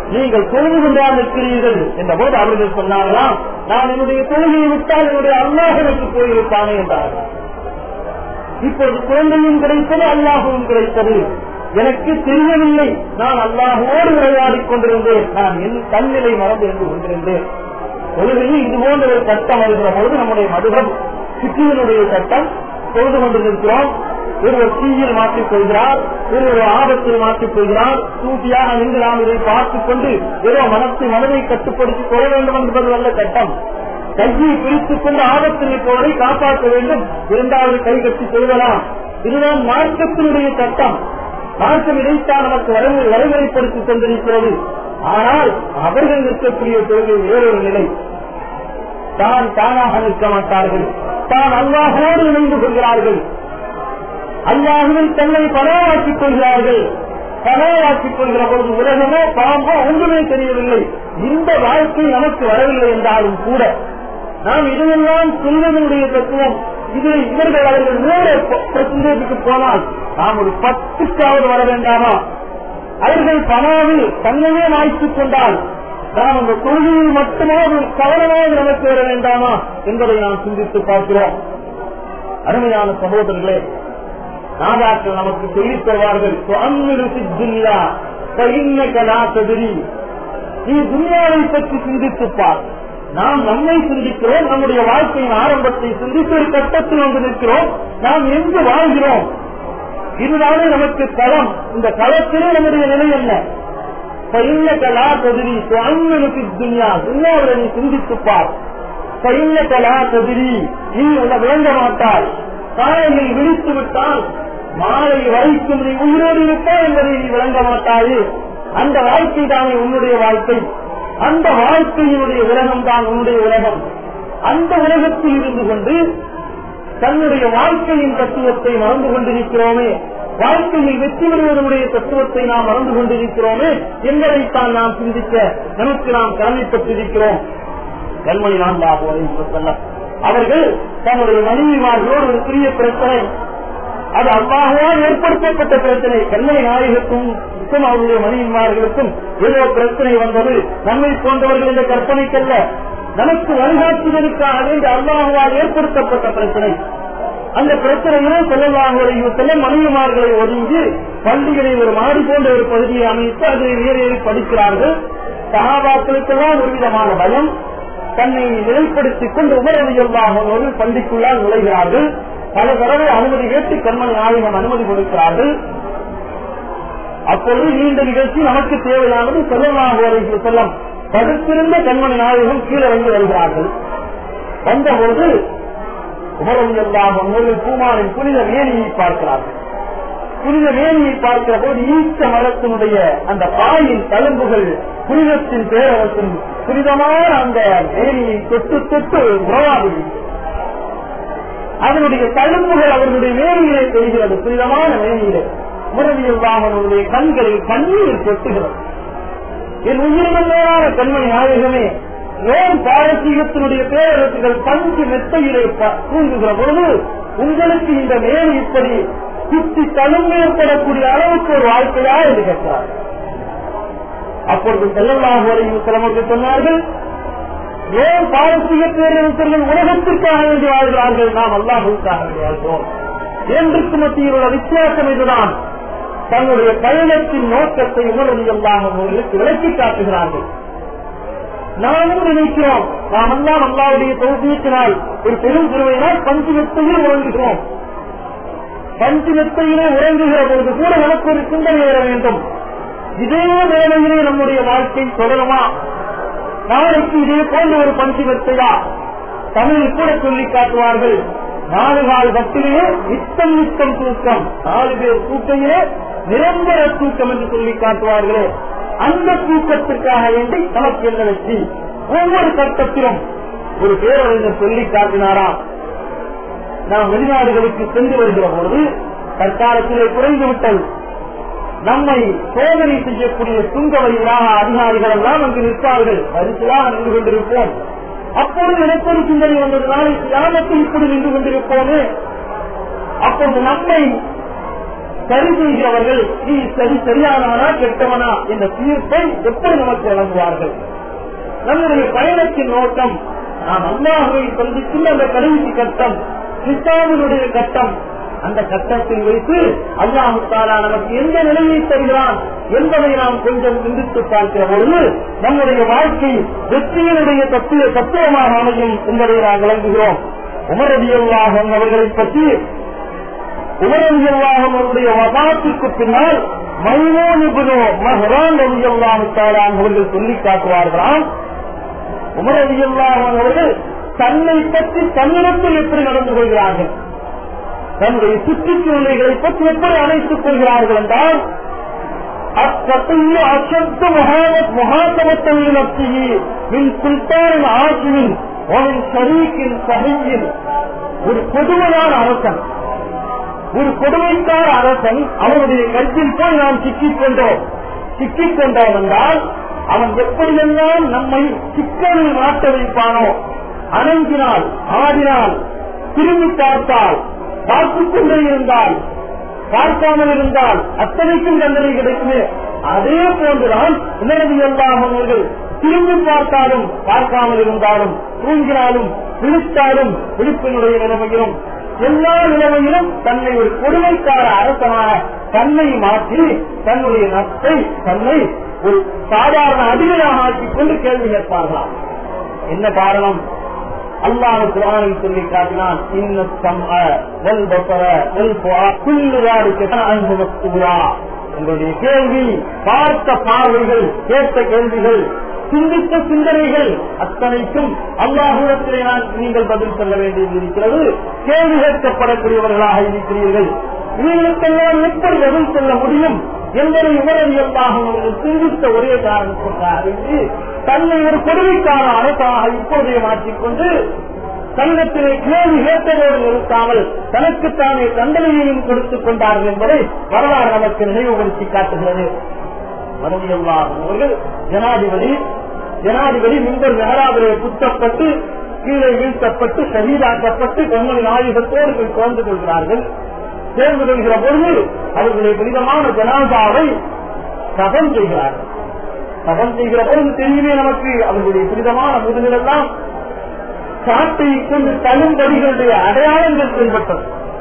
நீங்கள் தொழுது கொண்டால் இருக்கிறீர்கள் என்ற போது அவர்கள் சொன்னார்களாம், நான் என்னுடைய தொழுகையை விட்டால் என்னுடைய அல்லாஹ் எனக்கு போயிருப்பானே என்றார்கள். இப்போது குழந்தையும் கிடைத்தது, அல்லாஹும் கிடைத்தது. எனக்கு தெரியவில்லை, நான் அல்லாஹோடு விளையாடிக் கொண்டிருந்தேன், நான் என் தன்னிலை மறந்து இருந்து கொண்டிருந்தேன். தொழுகையில் இது போன்ற ஒரு சட்டம் வருகிற பொழுது நம்முடைய மதுகம் சிக்கியினுடைய சட்டம் தொழுது கொண்டிருக்கிறோம். ஒருவர் தீயில் மாற்றிக் கொள்கிறார், ஒருவர் ஆபத்தில் மாற்றிக் கொள்கிறார். சூட்டியாக நின்று நாம் இதை பார்த்துக் கொண்டு ஏதோ மனத்தை மனதை கட்டுப்படுத்திக் கொள்ள வேண்டும் என்பது அல்ல சட்டம். கையை பிரித்துக் கொண்டு ஆபத்தில் இருப்பவரை காப்பாற்ற வேண்டும், இரண்டாவது கை கட்டி கொள்வலாம். இதுதான் மார்க்கத்தினுடைய சட்டம். மார்க்கம் இதைத்தான் நமக்கு வரைமுறைப்படுத்தி கொண்டிருக்கிறது. ஆனால் அவர்கள் நிற்கக்கூடிய தொழிலை வேறொரு நிலை. தான் தானாக நிற்க மாட்டார்கள், தான் அல்லாஹோடு இணைந்து கொள்கிறார்கள், அல்லாஹுவை தன்னை பணமாக்கிக் கொள்கிறார்கள். பணமாக்கிக் கொள்கிற பொழுது உலகமோ பாம்போ ஒன்றுமே தெரியவில்லை. இந்த வாழ்க்கை நமக்கு வரவில்லை என்றாலும் கூட நாம் இதையெல்லாம் சொல்வதனுடைய தத்துவம் இது. இவர்கள் அவர்கள் நூறு பிரச்சனைக்கு போனால் நாம் ஒரு பத்துக்காவது வர வேண்டாமா? அவர்கள் பணாவில் தன்னையே மாய்த்துக் கொண்டால் நாம் அந்த கொள்கையில் மட்டுமே கவனமாக நமக்கு வர வேண்டாமா என்பதை நாம் சிந்தித்து பார்க்கிறோம். அருமையான சகோதரர்களே, நாதாக்கள் நமக்கு சொல்லித் தருவார்கள், நீ துன்யாவை பற்றி சிந்தித்துப்பார். நாம் நம்மை சிந்திக்கிறோம், நம்முடைய வாழ்க்கையின் ஆரம்பத்தை சிந்தித்து ஒரு கட்டத்தில் வந்து நிற்கிறோம். நாம் எங்கு வாழ்கிறோம்? இதுதானே நமக்கு களம். இந்த களத்திலே நம்முடைய நிலை என்ன? கலா கதிரி துன்யாவை நீ சிந்தித்துப்பார். கலா கதிரி நீ உள்ள விளங்க மாட்டாய். காலையில் விழித்து விட்டால் மாலை வரைக்கும் நீ உயிரோடு இருப்பாய் என்பதை நீ விளங்க மாட்டாயே. அந்த வாழ்க்கை தானே உன்னுடைய வாழ்க்கை. அந்த வாழ்க்கையினுடைய உலகம் தான் உன்னுடைய உலகம். அந்த உலகத்தில் இருந்து கொண்டு தன்னுடைய வாழ்க்கையின் தத்துவத்தை மறந்து கொண்டிருக்கிறோமே, வாழ்க்கையில் வெற்றி பெறுவதனுடைய தத்துவத்தை நாம் மறந்து கொண்டிருக்கிறோமே என்பதைத்தான் நாம் சிந்திக்க நமக்கு நாம் கடமைப்பட்டிருக்கிறோம். கண்மணி நான்காக அவர்கள் தன்னுடைய மனைவிமார்களோடு ஒரு பெரிய பிரச்சனை, அது அல்லாஹ்வால் ஏற்படுத்தப்பட்ட பிரச்சனை. கண்மணி நாயகத்தும் அவருடைய மனைவிமார்களுக்கும் ஏதோ பிரச்சனை வந்தது. நம்மை போன்றவர்கள் இந்த கற்பனைக்கல்ல, நமக்கு வழிகாட்டுதலுக்காக வேண்டிய அல்லாஹ்வால் ஏற்படுத்தப்பட்ட பிரச்சனை. அந்த பிரச்சனையிலே ஸல்லல்லாஹு அலைஹி வஸல்லம் மனைவிமார்களை ஒதுங்கி பள்ளிகளில் ஒரு மாடி போன்ற ஒரு பகுதியை அமைத்து அதை வேறு படிக்கிறார்கள். சஹாபாக்களுக்கெல்லாம் ஒரு விதமான பயம். தன்னை நிலைப்படுத்திக் கொண்டு உமர் ரலியல்லாஹு அன்ஹு பள்ளிக்குள்ளால் நுழைகிறார்கள். பல தடவை அனுமதி கேட்டு கண்மணி நாயகம் அனுமதி கொடுக்கிறார்கள். அப்பொழுது நீண்ட நிகழ்ச்சி நமக்கு தேவையானது. ஸல்லல்லாஹு அலைஹி வஸல்லம் படுத்திருந்த கண்மணி நாயகம் கீழிறங்கி வருகிறார்கள். வந்தபோது உமர் ரலியல்லாஹு அன்ஹு பூமாரின் புனித மேனியை பார்க்கிறார்கள். புனித மேனியை பார்க்கிற போது ஈச்ச மரத்தினுடைய அந்த பாயின் தழும்புகள் புனிதத்தின் பேரரசின் புனிதமான அந்த மேனியை தொட்டு தொட்டு உறவாடி அதனுடைய தழும்புகள் அவர்களுடைய மேனியிலே தெரிகிறது. புனிதமான மேனியிலே முரவியல்லாமனுடைய கண்களில் கண்ணீர் கொட்டுகிறது. என் உயிரிழமையான கண்மணி நாயகமே, ஏன் பாரசீகத்தினுடைய பேரரசுகள் பஞ்சு மெத்தையிலே தூங்குகிற பொழுது உங்களுக்கு இந்த மேல் இப்படி குத்தி தழும்பு ஏற்படக்கூடிய அளவுக்கு ஒரு வாழ்க்கையா என்று கேட்கிறார். அப்பொழுது ஸல்லல்லாஹு அலைஹி வஸல்லம் சொன்னார்கள், ஏன் பாரசீக பேரரசர்கள் உலகத்திற்காக வேண்டி வாழ்கிறார்கள், நாம் அல்லாஹ்வுக்காக வேண்டி வாழ்கிறோம். என்றுக்கு மத்தியில் உள்ள வித்தியாசம் இதுதான். தன்னுடைய பயணத்தின் நோக்கத்தை உமர் ரலியல்லாஹு அன்ஹு விளக்கி காட்டுகிறார்கள். நாமும் நினைக்கிறோம், நாம் எல்லாம் அல்லாஹ்வுடைய தௌஃபீக்கினால் ஒரு பெரும் திருவையினால் பஞ்சு மெத்தையில் உறங்குகிறோம். பஞ்சு மெத்தையிலே உறங்குகிற பொழுது கூட நமக்கு ஒரு சிந்தனை வர வேண்டும். இதே வேளையிலே நம்முடைய வாழ்க்கை தொடருமா? நாளைக்கு இதே போன்ற ஒரு பஞ்சு மெத்தையா? தமிழில் கூட சொல்லி காட்டுவார்கள், நாலு நாள் கட்டிலே நித்தம் நித்தம் தூக்கம், நாலு பேர் தூக்கையிலே நிரந்தர தூக்கம் என்று சொல்லி காட்டுவார்களே, அந்த தூக்கத்திற்காக வேண்டி நமக்கு என்ன வெற்றி? ஒவ்வொரு கட்டத்திலும் ஒரு பேரறிஞர் சொல்லி காட்டினாராம், நாம் வெளிநாடுகளுக்கு சென்று வருகிற பொழுது தற்காலத்திலே குறைந்து விட்டது. நம்மை சோதனை செய்யக்கூடிய சுங்கவரிகளாக அதிகாரிகள் எல்லாம் அங்கு நிற்பார்கள். வரிசையாக நின்று கொண்டிருப்போம். அப்பொழுது எனக்கு ஒரு சிந்தனை வந்தது, நாளைக்கு யாமத்தில் இப்படி நின்று கொண்டிருப்போமே, அப்பொழுது நம்மை சரி செய்கிறவர்கள் நீ சரி சரியானவனா கெட்டவனா என்ற தீர்ப்பை எப்படி நமக்கு வழங்குவார்கள்? நம்முடைய பயணத்தின் நோக்கம் நாம் அல்லாஹ்வை சந்திக்கின்ற அந்த கடைசி கட்டம், கிறிஸ்தாவினுடைய கட்டம். அந்த கட்டத்தில் வைத்து அல்லாஹ் தஆலா நமக்கு எந்த நிலையை தருகிறான் என்பதை நாம் கொஞ்சம் சிந்தித்து பார்க்கிற பொழுது நம்முடைய வாழ்க்கை வெற்றியினுடைய தத்துவ தத்துவமாக அமையும் என்பதை நாம் விளங்குகிறோம். உமர் ரலியல்லாஹு அன்ஹு அவர்களை பற்றி உமர் ரலியல்லாஹு அன்ஹு அவருடைய வஃபாத்துக்கு பின்னால் மைமூன் இப்னு மஹ்ரான் ரலியல்லாஹு தஆலா அவர்கள் சொல்லி காட்டுவார்களாம், உமர் ரலியல்லாஹு அன்ஹு அவர்கள் தன்னை பற்றி தன்னிடத்தில் எப்படி நடந்து கொள்கிறார்கள், தன்னுடைய சுற்றுச்சூழல்களை பற்றி எப்படி அழைத்துக் கொள்கிறார்கள் என்றால், அத்தகைய அசத்து முகாசமத்தமிழ் நப்சியை மின் சுல்தான் ஆட்சியின் அவன் ஷரீக்கின் சகையில் ஒரு கொடுமையான அரசன், ஒரு கொடுமைக்கார அரசன் அவனுடைய கட்சியில் போய் நாம் சிக்கிக் கொண்டோம். சிக்கிக் கொண்டோம் என்றால் அவன் எப்படியெல்லாம் நம்மை சிக்கலில் மாட்ட வைப்பானோ, அணங்கினால் ஆடினால் திரும்பி பார்த்தால் பார்த்துக் கொண்டே இருந்தால் பார்க்காமல் இருந்தால் அத்தனைக்கும் தண்டனை கிடைக்குமே, அதே போன்றுதான் உணர்வு எல்லாம் அவர்கள் திரும்பி பார்த்தாலும் பார்க்காமல் இருந்தாலும் தூங்கினாலும் விழித்தாலும் விழிப்பினுடைய நிலைமையிலும் எல்லா நிலைமையிலும் தன்னை ஒரு கொடுமைக்கார அரசனாக தன்னை மாற்றி தன்னுடைய நட்பை தன்னை ஒரு சாதாரண அடிமையாக ஆக்கிக் கொண்டு கேள்வி கேட்பார்களாம். என்ன காரணம்? அல்லாஹ் குர்ஆனில் சொல்லி காட்டினான், உங்களுடைய கேள்வி, பார்த்த பார்வைகள், கேட்ட கேள்விகள், சிந்தித்த சிந்தனைகள் அத்தனைக்கும் அல்லாஹ்விடத்திலே நான் நீங்கள் பதில் சொல்ல வேண்டியது இருக்கிறது. கேள்வி கேட்கப்படக்கூடியவர்களாக இருக்கிறீர்கள், இவர்களுக்கெல்லாம் எப்படி பதில் சொல்ல முடியும் என்பதை உணர்வியல்லாக சிந்தித்த ஒரே காரணத்திற்காக தன்னை ஒரு கொடுமைக்கான அரசாக இப்போதைய மாற்றிக்கொண்டு சங்கத்திலே கேள்வி கேட்டதோடு நிறுத்தாமல் தனக்குத்தானே தண்டனையையும் கொடுத்துக் கொண்டார்கள் என்பதை வரலாறு நமக்கு நினைவுபடுத்தி காட்டுகிறது. அவர்கள் ஜனாதிபதி ஜனாதிபதி மின்பர் மெஹராபிலே குத்தப்பட்டு கீழே வீழ்த்தப்பட்டு ஷஹீதாக்கப்பட்டு கண்மணி நாயகத்தோடு சேர்ந்து கொள்கிறார்கள். சேர்ந்து கொள்கிற பொழுது அவர்களுடைய புனிதமான ஜனாதாவை சகம் செய்கிறார்கள். சகம் செய்கிற பொழுது தெரியுமே நமக்கு அவர்களுடைய புனிதமான முதுகிலெல்லாம் சாட்டை கொண்டு தழும்படிகளுடைய அடையாளங்கள் தென்பட்டது.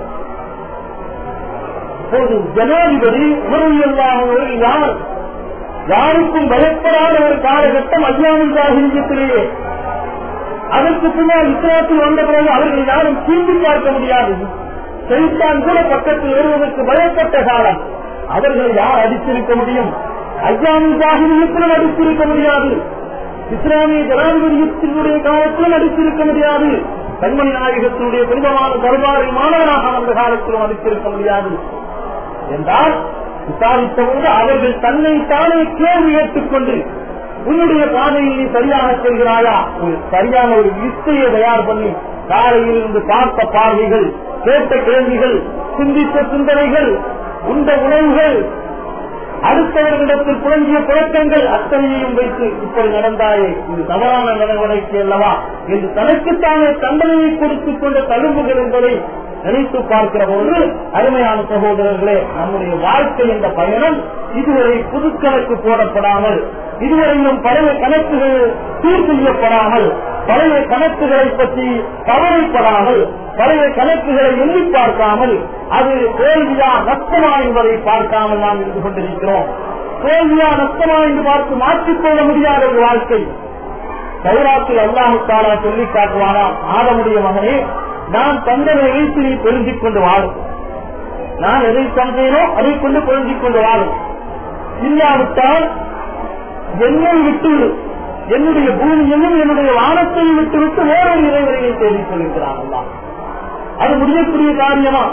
இப்போது ஜனாதிபதி உணர்வியல்லாமல் யார் யாருக்கும் பயப்படாத ஒரு காலகட்டம் அய்யாமுல் ஜாஹிலிய்யத்திலேயே. அதற்கு பின்னால் இஸ்லாத்தில் வந்த பிறகு அவர்கள் யாரும் தீண்டி பார்க்க முடியாது. சைத்தான் கூட பக்கத்தில் வருவதற்கு பயப்பட்ட காலம். அவர்கள் யார் அடித்திருக்க முடியும்? அய்யாமுல் ஜாஹிலிய்யத்திலும் அடித்திருக்க முடியாது, இஸ்லாமிய ஜனாதிபதியத்தினுடைய காலத்திலும் அடித்திருக்க முடியாது, கண்மணி நாயகத்தினுடைய புனிதமான தர்பாரில் மாணவனாக அந்த காலத்திலும் அடித்திருக்க முடியாது என்றால் விசாரித்தபோது அவர்கள் தன்னை தானே கேள்வி ஏற்றுக்கொண்டு உன்னுடைய பாதையில் நீ சரியாக செல்கிறாயா, சரியான ஒரு லிஸ்டையை தயார் பண்ணி காலையில் இருந்து பார்த்த பார்வைகள், கேட்ட கேள்விகள், சிந்தித்த சிந்தனைகள், உண்ட உணவுகள், அடுத்தவர்களிடத்தில் புழங்கிய புழக்கங்கள் அத்தனையையும் வைத்து இப்படி நடந்தாயே இது தவறான நடவடிக்கை அல்லவா என்று தனக்குத்தானே தண்டனையை கொடுத்துக் கொண்ட தழும்புகள் என்பதை நினைத்து பார்க்கிற போது அருமையான சகோதரர்களே, நம்முடைய வாழ்க்கை என்ற பயணம் இதுவரை புதுக்கணக்கு போடப்படாமல், இதுவரையும் பழைய கணக்குகள் சீர் செய்யப்படாமல், பழைய கணக்குகளை பற்றி கவலைப்படாமல், பழைய கணக்குகளை எண்ணி பார்க்காமல் அது தோல்வியா நஷ்டமா என்பதை பார்க்காமல் நாம் இருந்து கொண்டிருக்கிறோம். தோல்வியா நஷ்டமா என்று பார்த்து மாற்றிக்கொள்ள முடியாத ஒரு வாழ்க்கை. தௌராத்தில் அல்லாஹ் தஆலா சொல்லி காட்டுவானாம், ஆதமுடைய மகனே, நான் தந்தனை வைத்து நீ பொருந்திக் கொண்டு வாழும், நான் எதை தந்தேனோ அதை கொண்டு பொருந்திக் கொண்டு வாழும், இல்லாவிட்டால் என்னை விட்டு என்னுடைய பூமியையும் என்னுடைய வானத்தையும் விட்டுவிட்டு வேறொரு இறைவரையை தேடிக் கொள்கிறான் அல்லாஹ். அது முடியக்கூடிய காரியமா?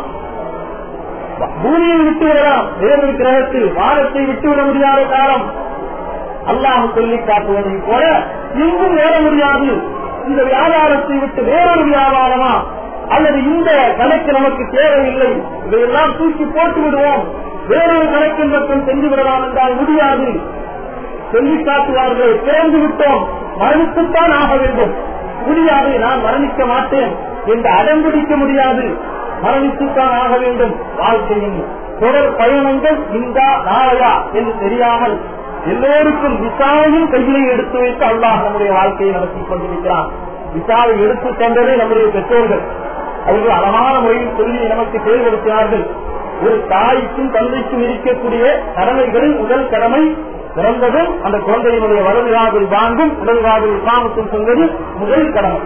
பூமியை விட்டு விடலாம், வேறொரு கிரகத்தில் வானத்தை விட்டுவிட முடியாத காலம். அல்லாஹ் சொல்லி காட்டுவதை போல எங்கும் வேற முடியாது. இந்த வியாபாரத்தை விட்டு வேறொரு வியாபாரமா அல்லது இந்த கணக்கு நமக்கு தேவையில்லை, இதையெல்லாம் தூக்கி போட்டு விடுவோம், வேறொரு கணக்கில் மட்டும் சென்று விடலாம் என்றால் முடியாது. சொல்லி காட்டுவார்கள், பிறந்து விட்டோம், மரணித்துத்தான் ஆக வேண்டும், முடியாது, நான் மரணிக்க மாட்டேன் என்று அடம்பிடிக்க முடியாது, மரணித்துத்தான் ஆக வேண்டும். வாழ்க்கையின் தொடர் பயணங்கள் இந்தா நாளையா என்று தெரியாமல் எல்லோருக்கும் விசாவையும் கையிலே எடுத்து வைத்து அல்லாஹ் நம்முடைய வாழ்க்கையை நடத்தி கொண்டிருக்கிறான். விசாவை எடுத்து தந்ததே நம்முடைய பெற்றோர்கள். அவர்கள் அழகான முறையில் சொல்லி நமக்கு செயல்படுத்தினார்கள். ஒரு தாய்க்கும் தந்தைக்கும் இருக்கக்கூடிய கடமைகளில் முதல் கடமை பிறந்ததும் அந்த குழந்தையினுடைய வலது காதில் வாங்கும் உடல் காதில் இஸ்லாமத்தில் சொல்வது முதல் கடமை.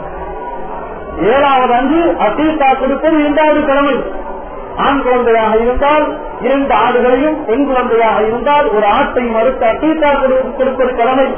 ஏழாவது அன்று அசீசா கொடுப்பது இரண்டாவது கடமை. ஆண் குழந்தையாக இருந்தால் இரண்டு ஆடுகளையும், பெண் குழந்தையாக இருந்தால் ஒரு ஆட்டை மறுத்து அசீசா கொடுப்பது கடமை.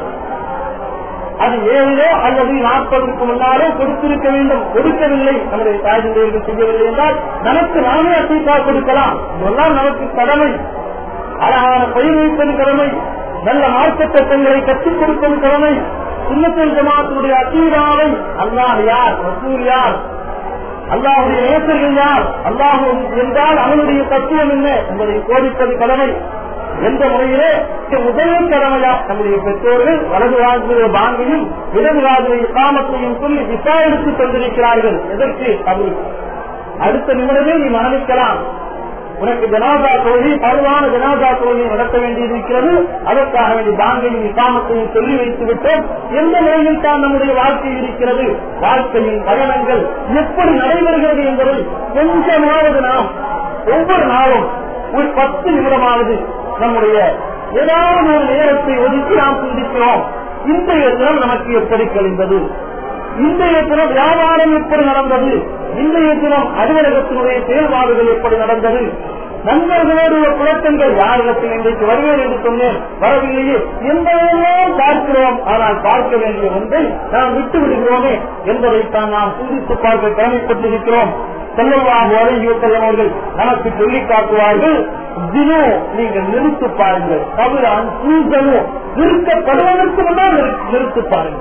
அது ஏழோ அல்லது நாற்பதுக்கு முன்னாலே கொடுத்திருக்க வேண்டும். கொடுக்கவில்லை, நம்முடைய தாய் தந்தையர்கள் செய்யவில்லை என்றால் நமக்கு நாமே அசீசா கொடுக்கலாம். இதெல்லாம் நமக்கு கடமை. அழகான பயிர் வைப்பது கடமை. நல்ல மார்க்க சட்டங்களை கற்றுக் கொடுப்பது கடமை. சுன்னத்துல் ஜமாஅத்துடைய அகீதாவை அல்லாஹ் யார், ரசூல் யார், அல்லாஹுடைய நேசர்கள் யார், அல்லாஹ் என்றால் அவனுடைய தத்துவம் என்ன என்பதை போதிப்பது கடமை. எந்த முறையிலே முதல் கடமையா நம்முடைய பெற்றோர்கள் வலது வாங்குகிற பாங்கையும் இடது வாங்குகிற இஸ்லாமத்தையும் சொல்லி விசா எடுத்து தந்திருக்கிறார்கள். எதற்கு? தமிழ். அடுத்த நிமிடமே நீ மரணிக்கலாம், உனக்கு ஜனாதா தொழிலை பருவான ஜனாதா தொழிலை நடத்த வேண்டியிருக்கிறது, அதற்காக வேண்டிய பாங்கையும் இஸ்லாமத்தையும் சொல்லி வைத்து விட்டோம். எந்த முறையில் தான் நம்முடைய வாழ்க்கை இருக்கிறது, வாழ்க்கையின் பயணங்கள் எப்படி நடைபெறுகிறது என்பதை கொஞ்சமாவது நாம் ஒவ்வொரு நாளும் ஒரு பத்து நிமிடமாவது நம்முடைய ஏதாவது ஒரு நேரத்தை ஒதுக்கி நாம் சிந்திக்கிறோம். இன்றைய தினம் நமக்கு எப்படி கழிந்தது, இன்றைய தினம் வியாபாரம் எப்படி நடந்தது, இன்றைய தினம் அலுவலகத்தினுடைய செயல்பாடுகள் எப்படி நடந்தது, நண்பர்களுடைய குழப்பங்கள் யாரிடத்தில் இன்றைக்கு வருவேன் என்று சொன்னேன், வரவில்லையே என்பதையெல்லாம் பார்க்கிறோம். ஆனால் பார்க்க வேண்டிய ஒன்றை நாம் விட்டு விடுகிறோமே என்பதைத்தான் நாம் சிந்தித்து பார்க்க கடமைப்பட்டிருக்கிறோம். செல்லவாக அவர்கள் நமக்கு சொல்லி காட்டுவார்கள், தினம் நீங்கள் நிறுத்து பாருங்கள், தவிர அன்பும் நிறுத்தப்படுவதற்கு முன்னால் நிறுத்து பாருங்கள்.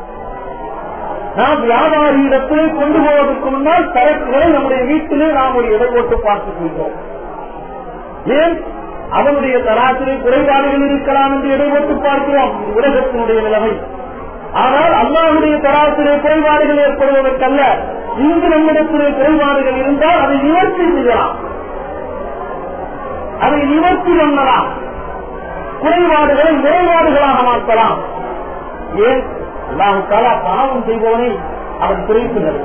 நாம் வியாபாரியிடத்திலே கொண்டு போவதற்கு முன்னால் சரக்குகளை நம்முடைய வீட்டிலே நாம் ஒரு இடை போட்டு பார்த்துக் கொள்கிறோம். ஏன்? அவனுடைய தராசிலே குறைபாடுகள் இருக்கலாம் என்று இடை போட்டு பார்க்கிறோம். உலகத்தினுடைய நிலைமை. ஆனால் அல்லாஹ்வுடைய தராசிலே குறைபாடுகள் ஏற்படுவதற்கல்ல. இங்கு நம்மிடத்திலே குறைபாடுகள் இருந்தால் அதை நிவர்த்தி செய்யலாம், அதை நிவர்த்தி பண்ணலாம், குறைபாடுகளை நிறைபாடுகளாக மாற்றலாம். ஏன்? அல்லாஹ் தஆலா பாவம் செய்பவனை அவன் குறைக்கிறார்.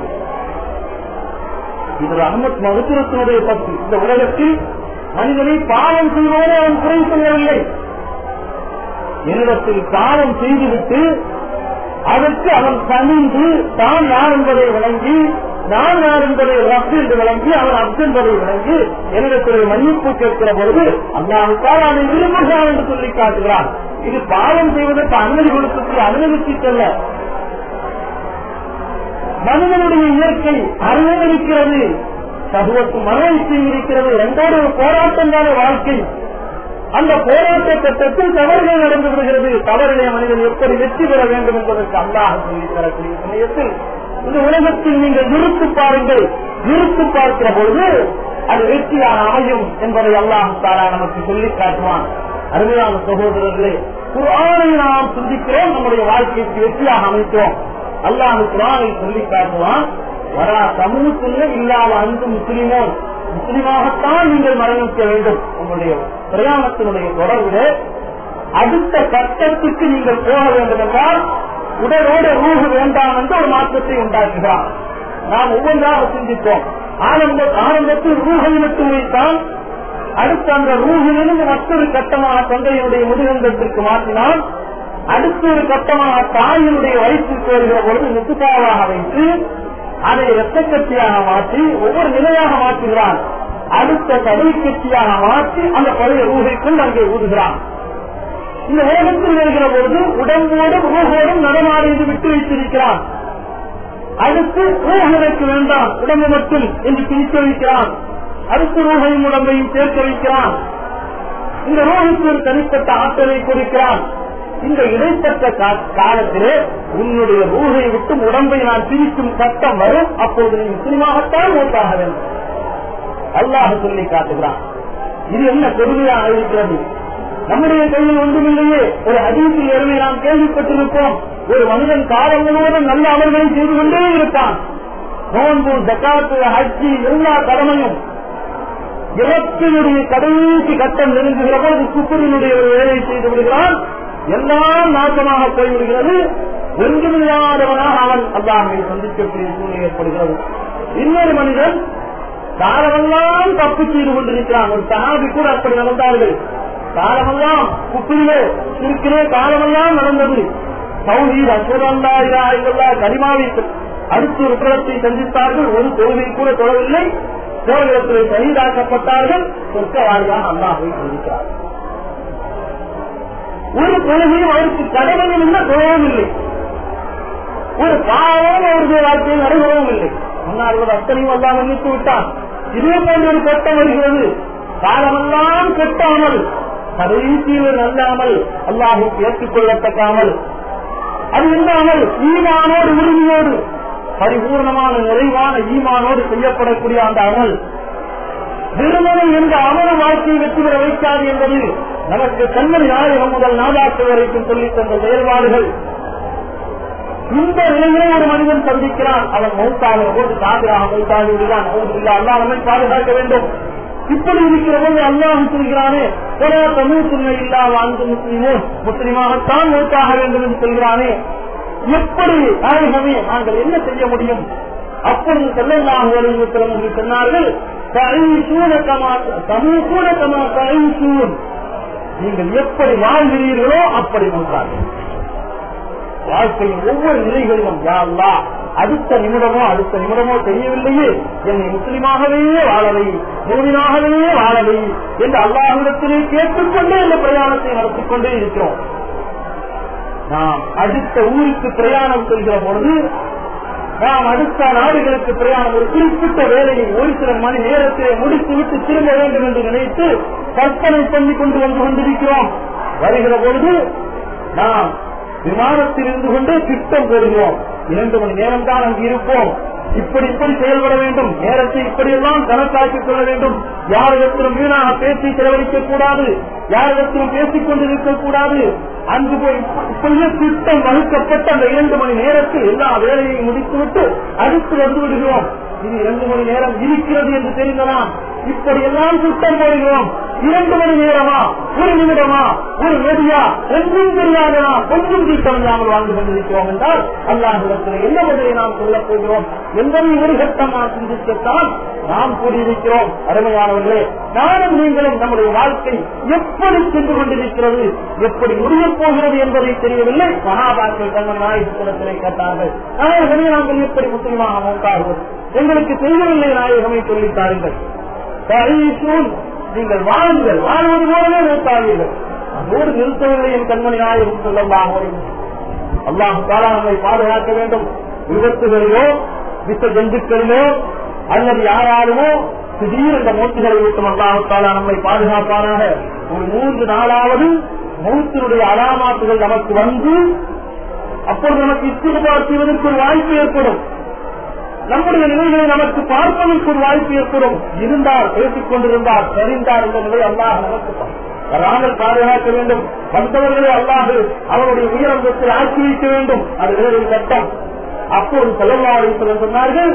இது ரஹ்மத் மகத்துவத்தினுடைய பற்றி. இந்த உலகத்தில் மனிதனை பாவம் செய்பவனை அவன் குறை சொல்லவில்லை. என்னிடத்தில் பாவம் செய்துவிட்டு அதற்கு அவன் பணிந்து தான் யார் என்பதை விளங்கி, நான் யார் என்பதை ரப்பு என்று விளங்கி, அவன் அப்து என்பதை விளங்கி என்னிடத்தில் மன்னிப்பு கேட்கிற பொழுது அல்லாஹ்வுக்காக அதை விரும்புகிறான் என்று சொல்லி காட்டுகிறான். இது பாவம் செய்வதற்கு அனுமதி கொடுத்து அனுமதிக்கல்ல, மனிதனுடைய இயற்கை அனுமதிக்கிறது, சகுவத்து மனோவிச்சை இருக்கிறது. இரண்டோடு ஒரு போராட்டம் தானே வாழ்க்கை. அந்த போராட்ட கட்டத்தில் தவறுகள் நடந்து விடுகிறது. தவறுடைய மனிதன் எப்படி வெற்றி பெற வேண்டும் என்பதற்கு அல்லாஹ் சொல்லி தரக்கூடிய சமயத்தில் இந்த உலகத்தில் நீங்கள் நிறுத்து பாருங்கள். நிறுத்து பார்க்கிற பொழுது அது வெற்றியாக அமையும் என்பதை அல்லாஹ் தஆலா நமக்கு சொல்லி காட்டுவான். அருமையான சகோதரர்களே, குர்ஆனை நாம் சிந்திக்கிறோம், நம்முடைய வாழ்க்கைக்கு வெற்றியாக அமைக்கிறோம். அல்லாஹ் குர்ஆனை சொல்லி காட்டுவான், வரா சமூகத்தில் இல்லாத அன்பு முஸ்லிமோ, முஸ்லிமாகத்தான் நீங்கள் மரணிக்க வேண்டும். உங்களுடைய பிரயாணத்தினுடைய தொடர்பு அடுத்த கட்டத்துக்கு நீங்கள் போக வேண்டும் என்றால் உடலோடு ரூஹு வேண்டாம் என்று ஒரு மாற்றத்தை உண்டாக்குகிறார். நாம் ஒவ்வொன்றாக சிந்திப்போம். ஆரம்ப ஆரம்பத்தில் ரூஹை மட்டும் வைத்தான், அடுத்த அந்த ரூஹிலிருந்து மற்றொரு கட்டமாக தந்தையினுடைய முதுகந்தத்திற்கு மாற்றினால், அடுத்த ஒரு கட்டமாக தாயினுடைய வயிற்றுக்கு வருகிற பொழுது முத்துக்காவாக வைத்து அதை இரத்த கட்சியாக மாற்றி ஒவ்வொரு நிலையாக மாற்றுகிறான். அடுத்த கடை கட்சியாக மாற்றி அந்த பழைய ரூஹைக்குள் அங்கே ஊதுகிறான். இந்த உலகத்தில் வருகிற பொழுது உடம்போடும் ரூஹோடும் நடமாடிந்து விட்டு வைத்திருக்கிறான். அடுத்து ரூஹனுக்கு வேண்டாம், உடம்பு மட்டும் என்று பிரித்து வைக்கிறான். அடுத்து ரூஹையும் உடம்பையும் சேர்க்க வைக்கிறான். இந்த ரூஹுக்கு ஒரு தனிப்பட்ட ஆற்றலை கொடுக்கிறான். இந்த இடைப்பட்ட காலத்திலே உன்னுடைய ரூஹை விட்டும் உடம்பை நான் பிரிக்கும் சட்டம் வரும். அப்போது நீ முஸ்லிமாகத்தான் மூத்தாக வேண்டும். அல்லாஹ் சொல்லி காட்டுகிறான். இது என்ன கொடுமையாக இருக்கிறது? நம்முடைய கையில் ஒன்றுமில்லையே. ஒரு ஹதீஸில் இருந்து நாம் கேள்விப்பட்டிருப்போம், ஒரு மனிதன் காலம் முழுவதும் நல்ல அமல்களை செய்து கொண்டே இருப்பான். நோன்பு, ஜகாத்து, ஹஜ்ஜி எல்லா கடமையும் இறப்பினுடைய கடைசி கட்டம் நெருங்குகிற போது குப்பரினுடைய ஒரு வேலையை செய்து விடுகிறான். எல்லாம் நாசமாக போய்விடுகிறது. ஒன்றுமில்லாதவனாக அவன் அல்லாஹ்வை சந்திக்கக்கூடிய சூழ்நிலை ஏற்படுகிறது. இன்னொரு மனிதன் காலமெல்லாம் தப்பு செய்து கொண்டிருக்கிறான். ஒரு சஹாபி கூட அப்படி நடந்தார்கள். காலமெல்லாம் குப்பிலே இருக்கிறே காலமெல்லாம் நடந்தது. தௌஹீத் அஷ்ஹது அல்லா இலாஹா இல்லல்லாஹ் கலிமாவை அடுத்த ஒரு குலத்தை சந்தித்தார்கள். ஒரு தொழுகை கூட தொழவில்லை. போர்க்களத்தில் ஷஹீதாக்கப்பட்டார்கள். சொர்க்கவாதியாக அல்லாஹ்வை சந்திக்கிறார்கள். ஒரு தொழுகையும் அவருக்கு கடமையும் இல்லை, தொழவும் இல்லை. ஒரு பாவம் அவருடைய வாழ்க்கையில் நடைபெறவும் இல்லை. முன்னாள் அத்தனையும் அல்லாஹ் மன்னித்து விட்டான். இதே போன்ற ஒரு கட்டம் வருகிறது. காலமெல்லாம் கெட்டாமல் கடைசியில் நல்லாமல் அல்லாஹுக்கு ஏற்றுக்கொள்ளத்தக்காமல் அது இல்லாமல் ஈமானோடு உறுதியோடு பரிபூர்ணமான நிறைவான ஈமானோடு செய்யப்படக்கூடிய அந்த அமல் வெறுமனை என்ற அமல வாழ்க்கையை வெற்றி பெற வைக்காது என்பது நமக்கு கண்மணி நாயகம் முதல் நாதாக்கள் வரைக்கும் சொல்லித் தந்த செயல்பாடுகள். இந்த நிலையிலே ஒரு மனிதன் சந்திக்கிறான். அவன் மௌத்தாக போது காதிராக மௌத்தாகி விடுகிறான். அல்லாஹ் நம்மை பாதுகாக்க வேண்டும். இப்படி இருக்கிற போது அல்லாஹ் சொல்கிறானே சமூகத்துமை இல்லா வாழ்ந்து முஸ்லிமோ முஸ்லிமாகத்தான் மௌத்தாக வேண்டும் என்று சொல்கிறானே. எப்படி நாயகமே நாங்கள் என்ன செய்ய முடியும்? அப்பொழுது ஸல்லல்லாஹு அலைஹி வஸல்லம் சொன்னார்கள், நீங்கள் எப்படி வாழ்கிறீர்களோ அப்படி மௌத்தார்கள். வாழ்க்கையின் ஒவ்வொரு நிலைகளிலும் யா அல்லாஹ் அடுத்த நிமிடமோ அடுத்த நிமிடமோ தெரியவில்லையே என்னை முஸ்லிமாகவே வாழவை மூமினாகவே வாழவை என்று அல்லாஹ்விடத்திலே கேட்டுக்கொண்டே இந்த பிரயாணத்தை நடத்திக் கொண்டே இருக்கிறோம். நாம் அடுத்த ஊருக்கு பிரயாணம் செல்கிற பொழுது நாம் அடுத்த நாடுகளுக்கு பிரயாணம் ஒரு குறிப்பிட்ட வேலையை ஒரு சில மணி நேரத்தை முடித்துவிட்டு திரும்ப வேண்டும் என்று நினைத்து கற்பனை பண்ணி கொண்டு வந்து கொண்டிருக்கிறோம். வருகிற பொழுது நாம் விமானத்தில் இருந்து கொண்டே திட்டம் போடுகிறோம். இரண்டு மணி நேரம் தான் அங்கு இருப்போம். இப்படி இப்படி செயல்பட வேண்டும். நேரத்தை இப்படியெல்லாம் கணக்காக்கிக் கொள்ள வேண்டும். யாரிடத்திலும் வீணாக பேசி செலவழிக்க கூடாது. யாரிடத்திலும் பேசிக் கொண்டிருக்க கூடாது. அங்கு போய் இப்படியே திட்டம் வகுக்கப்பட்ட அந்த இரண்டு மணி நேரத்தில் எல்லா வேலையையும் முடித்துவிட்டு அடுத்து வந்து விடுகிறோம். இது இரண்டு மணி நேரம் இருக்கிறது என்று தெரிந்தலாம். இப்படி எல்லாம் திட்டம் போடுகிறோம். இரண்டு மணி நேரமா ஒரு நிமிடமா ஒரு நொடியா ஒன்றும் தெரியாதனா ஒன்றும் திட்டம் இல்லாமல் வாழ்ந்து கொண்டிருக்கிறோம் என்றால் அல்லாஹ்விடத்தில் என்ன பதிலை நாம் சொல்லப் போகிறோம் என்பதை ஒரு கட்டமாக சிந்திக்கத்தான் நாம் கூடியிருக்கிறோம். அருமையானவர்களே, நானும் நீங்களும் நம்முடைய வாழ்க்கை எப்படி சென்று கொண்டிருக்கிறது, எப்படி முடியப் போகிறது என்பதை தெரியவில்லை. சஹாபாக்கள் தங்கள் நாயகத்திலே கேட்டார்கள், நாயகமே நாங்கள் எப்படி முஸ்லிமாக மௌத்தாகுவோம்? எங்களுக்கு செய்யவில்லை நாயகமே சொல்லித்தாருங்கள். நீங்கள் வாழுங்கள், வாழ்வது போலவே மௌத்தாவீர்கள். அதோடு நிறுத்தவில்லை என் கண்மணி நாயகம் ஸல்லல்லாஹு அலைஹி வஸல்லம். அல்லாஹ் தஆலா நம்மை பாதுகாக்க வேண்டும். விபத்துகளிலோ விச ஜந்துக்களிலோ அல்லது யாராலுமோ திடீர் இந்த மௌத்துகளை விட்டும் அல்லாஹ் தஆலா நம்மை பாதுகாப்பானாக. ஒரு மூன்று நாளாவது மௌத்தினுடைய அலாமாத்துகள் நமக்கு வந்து அப்போது நமக்கு இஸ்திக்பார் செய்வதற்கு ஒரு வாய்ப்பு ஏற்படும். நம்முடைய நிலைகளை நமக்கு பார்ப்பதற்கு ஒரு வாய்ப்பு ஏற்படும். இருந்தால் பேசிக் கொண்டிருந்தால் தெரிந்தார் என்ற நிலை அல்லாஹ் நமக்கு வராமல் பாதுகாக்க வேண்டும். வந்தவர்களை அல்லாஹ் அவருடைய உயரங்கத்தில் ஆக்கி வைக்க வேண்டும். அது வேறு சட்டம். அப்போது ஸல்லல்லாஹு அலைஹி வஸல்லம் சொன்னார்கள்,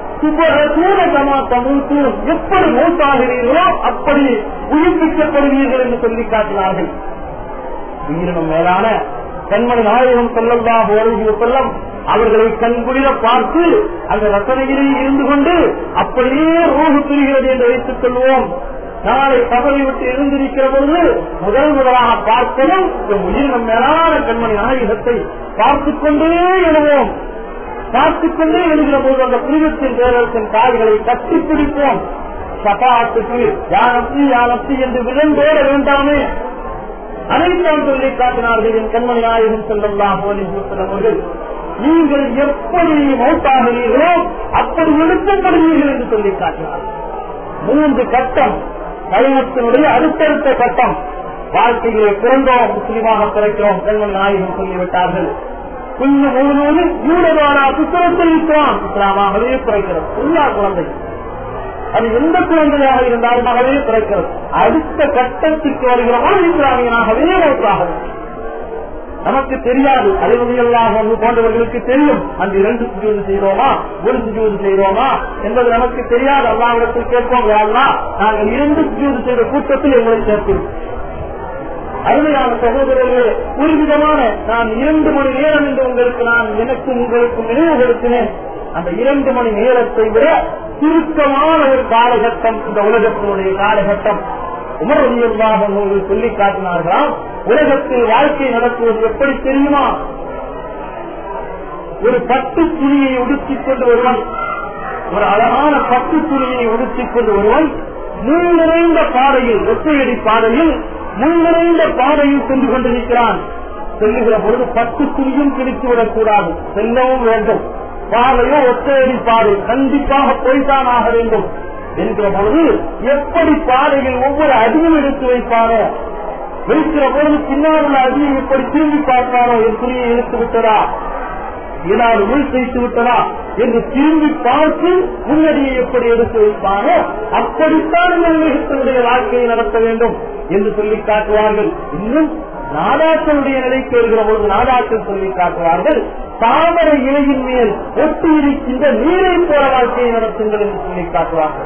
எப்படி மௌத்தாகிறீர்களோ அப்படி உயிர்ப்பிக்கப்படுவீர்கள் என்று சொல்லி காட்டினார்கள். உயிரினும் மேலான கண்மணி நாயகம் ஸல்லல்லாஹு அலைஹி வஸல்லம் அவர்களை கண்குளிர பார்த்து அந்த ரசனையிலே இருந்து கொண்டு அப்படியே ரூஹு பிரிகிறது என்று வைத்துக் கொள்வோம். நாளை கபரை விட்டு எழுந்திருக்கிற பொழுது முதல் முதலாக பார்ப்பதும் உயிரினம் மேலான கண்மணி நாயகத்தை பார்த்துக் கொண்டே எழுவோம். பார்த்துக் கொண்டே எழுகிற போது அந்த புனிதத்தின் பேரரசின் கால்களை கட்டிப்பிடிப்போம். சபாத்துக்கு யானப்தி யானப்தி என்று விழுந்தோட வேண்டாமே. அனைத்தான் சொல்லி காட்டினார்கள் என் கண்மணி நாயகம் ஸல்லல்லாஹு அலைஹி வஸல்லம் அவர்கள். நீங்கள் எப்படி மௌத்தாகிறீர்களோ அப்படி எழுப்பப்படுவீர்கள் என்று சொல்லி காட்டினார்கள். மூன்று கட்டம் பயணத்தினுடைய அடுத்தடுத்த கட்டம். வாழ்க்கையிலே பிறந்தோம், முஸ்லிமாக பிறக்கிறோம், கண்மணி நாயகம் சொல்லிவிட்டார்கள். கொஞ்சம் முழுவதும் யூடவாரா புத்தகத்தில் இருக்கிறான், இஸ்லாமாகவே பிறக்கிறது. எல்லா குழந்தை அது எந்த குழந்தையாக இருந்தாலும் மகளே பிறக்கிறது. அடுத்த கட்டத்திற்கு வருகிறோம், இஸ்லாமியனாகவே மௌத்தாகும். நமக்கு தெரியாது. அறிவுரையெல்லாம் போன்றவர்களுக்கு தெரியும் அந்த இரண்டு சுஜூது செய்கிறோமா ஒரு சுஜூது செய்கிறோமா என்பது நமக்கு தெரியாது. அல்லாஹ்விடத்தில் கேட்போம், அல்லாஹ் நாங்கள் இரண்டு சுஜூது செய்த கூட்டத்தில் எங்களை சேர்க்கிறோம். அருமையான சகோதரர்களே, ஒரு விதமான நான் இரண்டு மணி நேரம் என்று உங்களுக்கு நான் எனக்கும் உங்களுக்கும் நினைவுபடுத்தினேன். அந்த இரண்டு மணி நேரத்தை விட சுருக்கமான ஒரு காலகட்டம் இந்த உலகத்தினுடைய காலகட்டம். உமர் ரலியல்லாஹு அன்ஹு சொல்லி காட்டினார்களாம், உலகத்தில் வாழ்க்கை நடத்துவது எப்படி தெரியுமா? ஒரு பட்டு துணியை உடுத்திக் கொண்டு ஒருவன், ஒரு அழகான பட்டு துணியை உடுத்திக் கொண்டு ஒருவன் முள் நிறைந்த பாதையில், ஒற்றையடி பாதையில் முள் நிறைந்த பாதையில் சென்று கொண்டிருக்கிறான். செல்லுகிற பொழுது பட்டு துணியும் கிழித்துவிடக் கூடாது, செல்லவும் வேண்டும். பாதையோ ஒற்றையடி பாதை, கண்டிப்பாக போய்தான் ஆக வேண்டும் என்கிற பொழுது எப்படி பாதையில் ஒவ்வொரு அடியும் எடுத்து வைப்பாரோ, வைக்கிற பொழுது பின்னால் உள்ள அடியை எப்படி திரும்பி பார்ப்பாரோ, என் துணியை எடுத்து விட்டதா, ஏதாவது உள் செய்து விட்டதா என்று திரும்பி பார்த்து முன்னடியை எப்படி எடுத்து வைப்பாரோ அப்படித்தான் இந்த உலகத்தினுடைய வாழ்க்கையை நடத்த வேண்டும் என்று சொல்லி காட்டுவார்கள். இன்னும் நாடாக்களுடைய நிலைக்கு வருகிற பொழுது நாடாக்கள் சொல்லி காட்டுவார்கள், தாமரை இலையின் மேல் ஒட்டி இருக்கின்ற நீரை போல வாழ்க்கையை நடத்துங்கள் என்று சொல்லி காட்டுவார்கள்.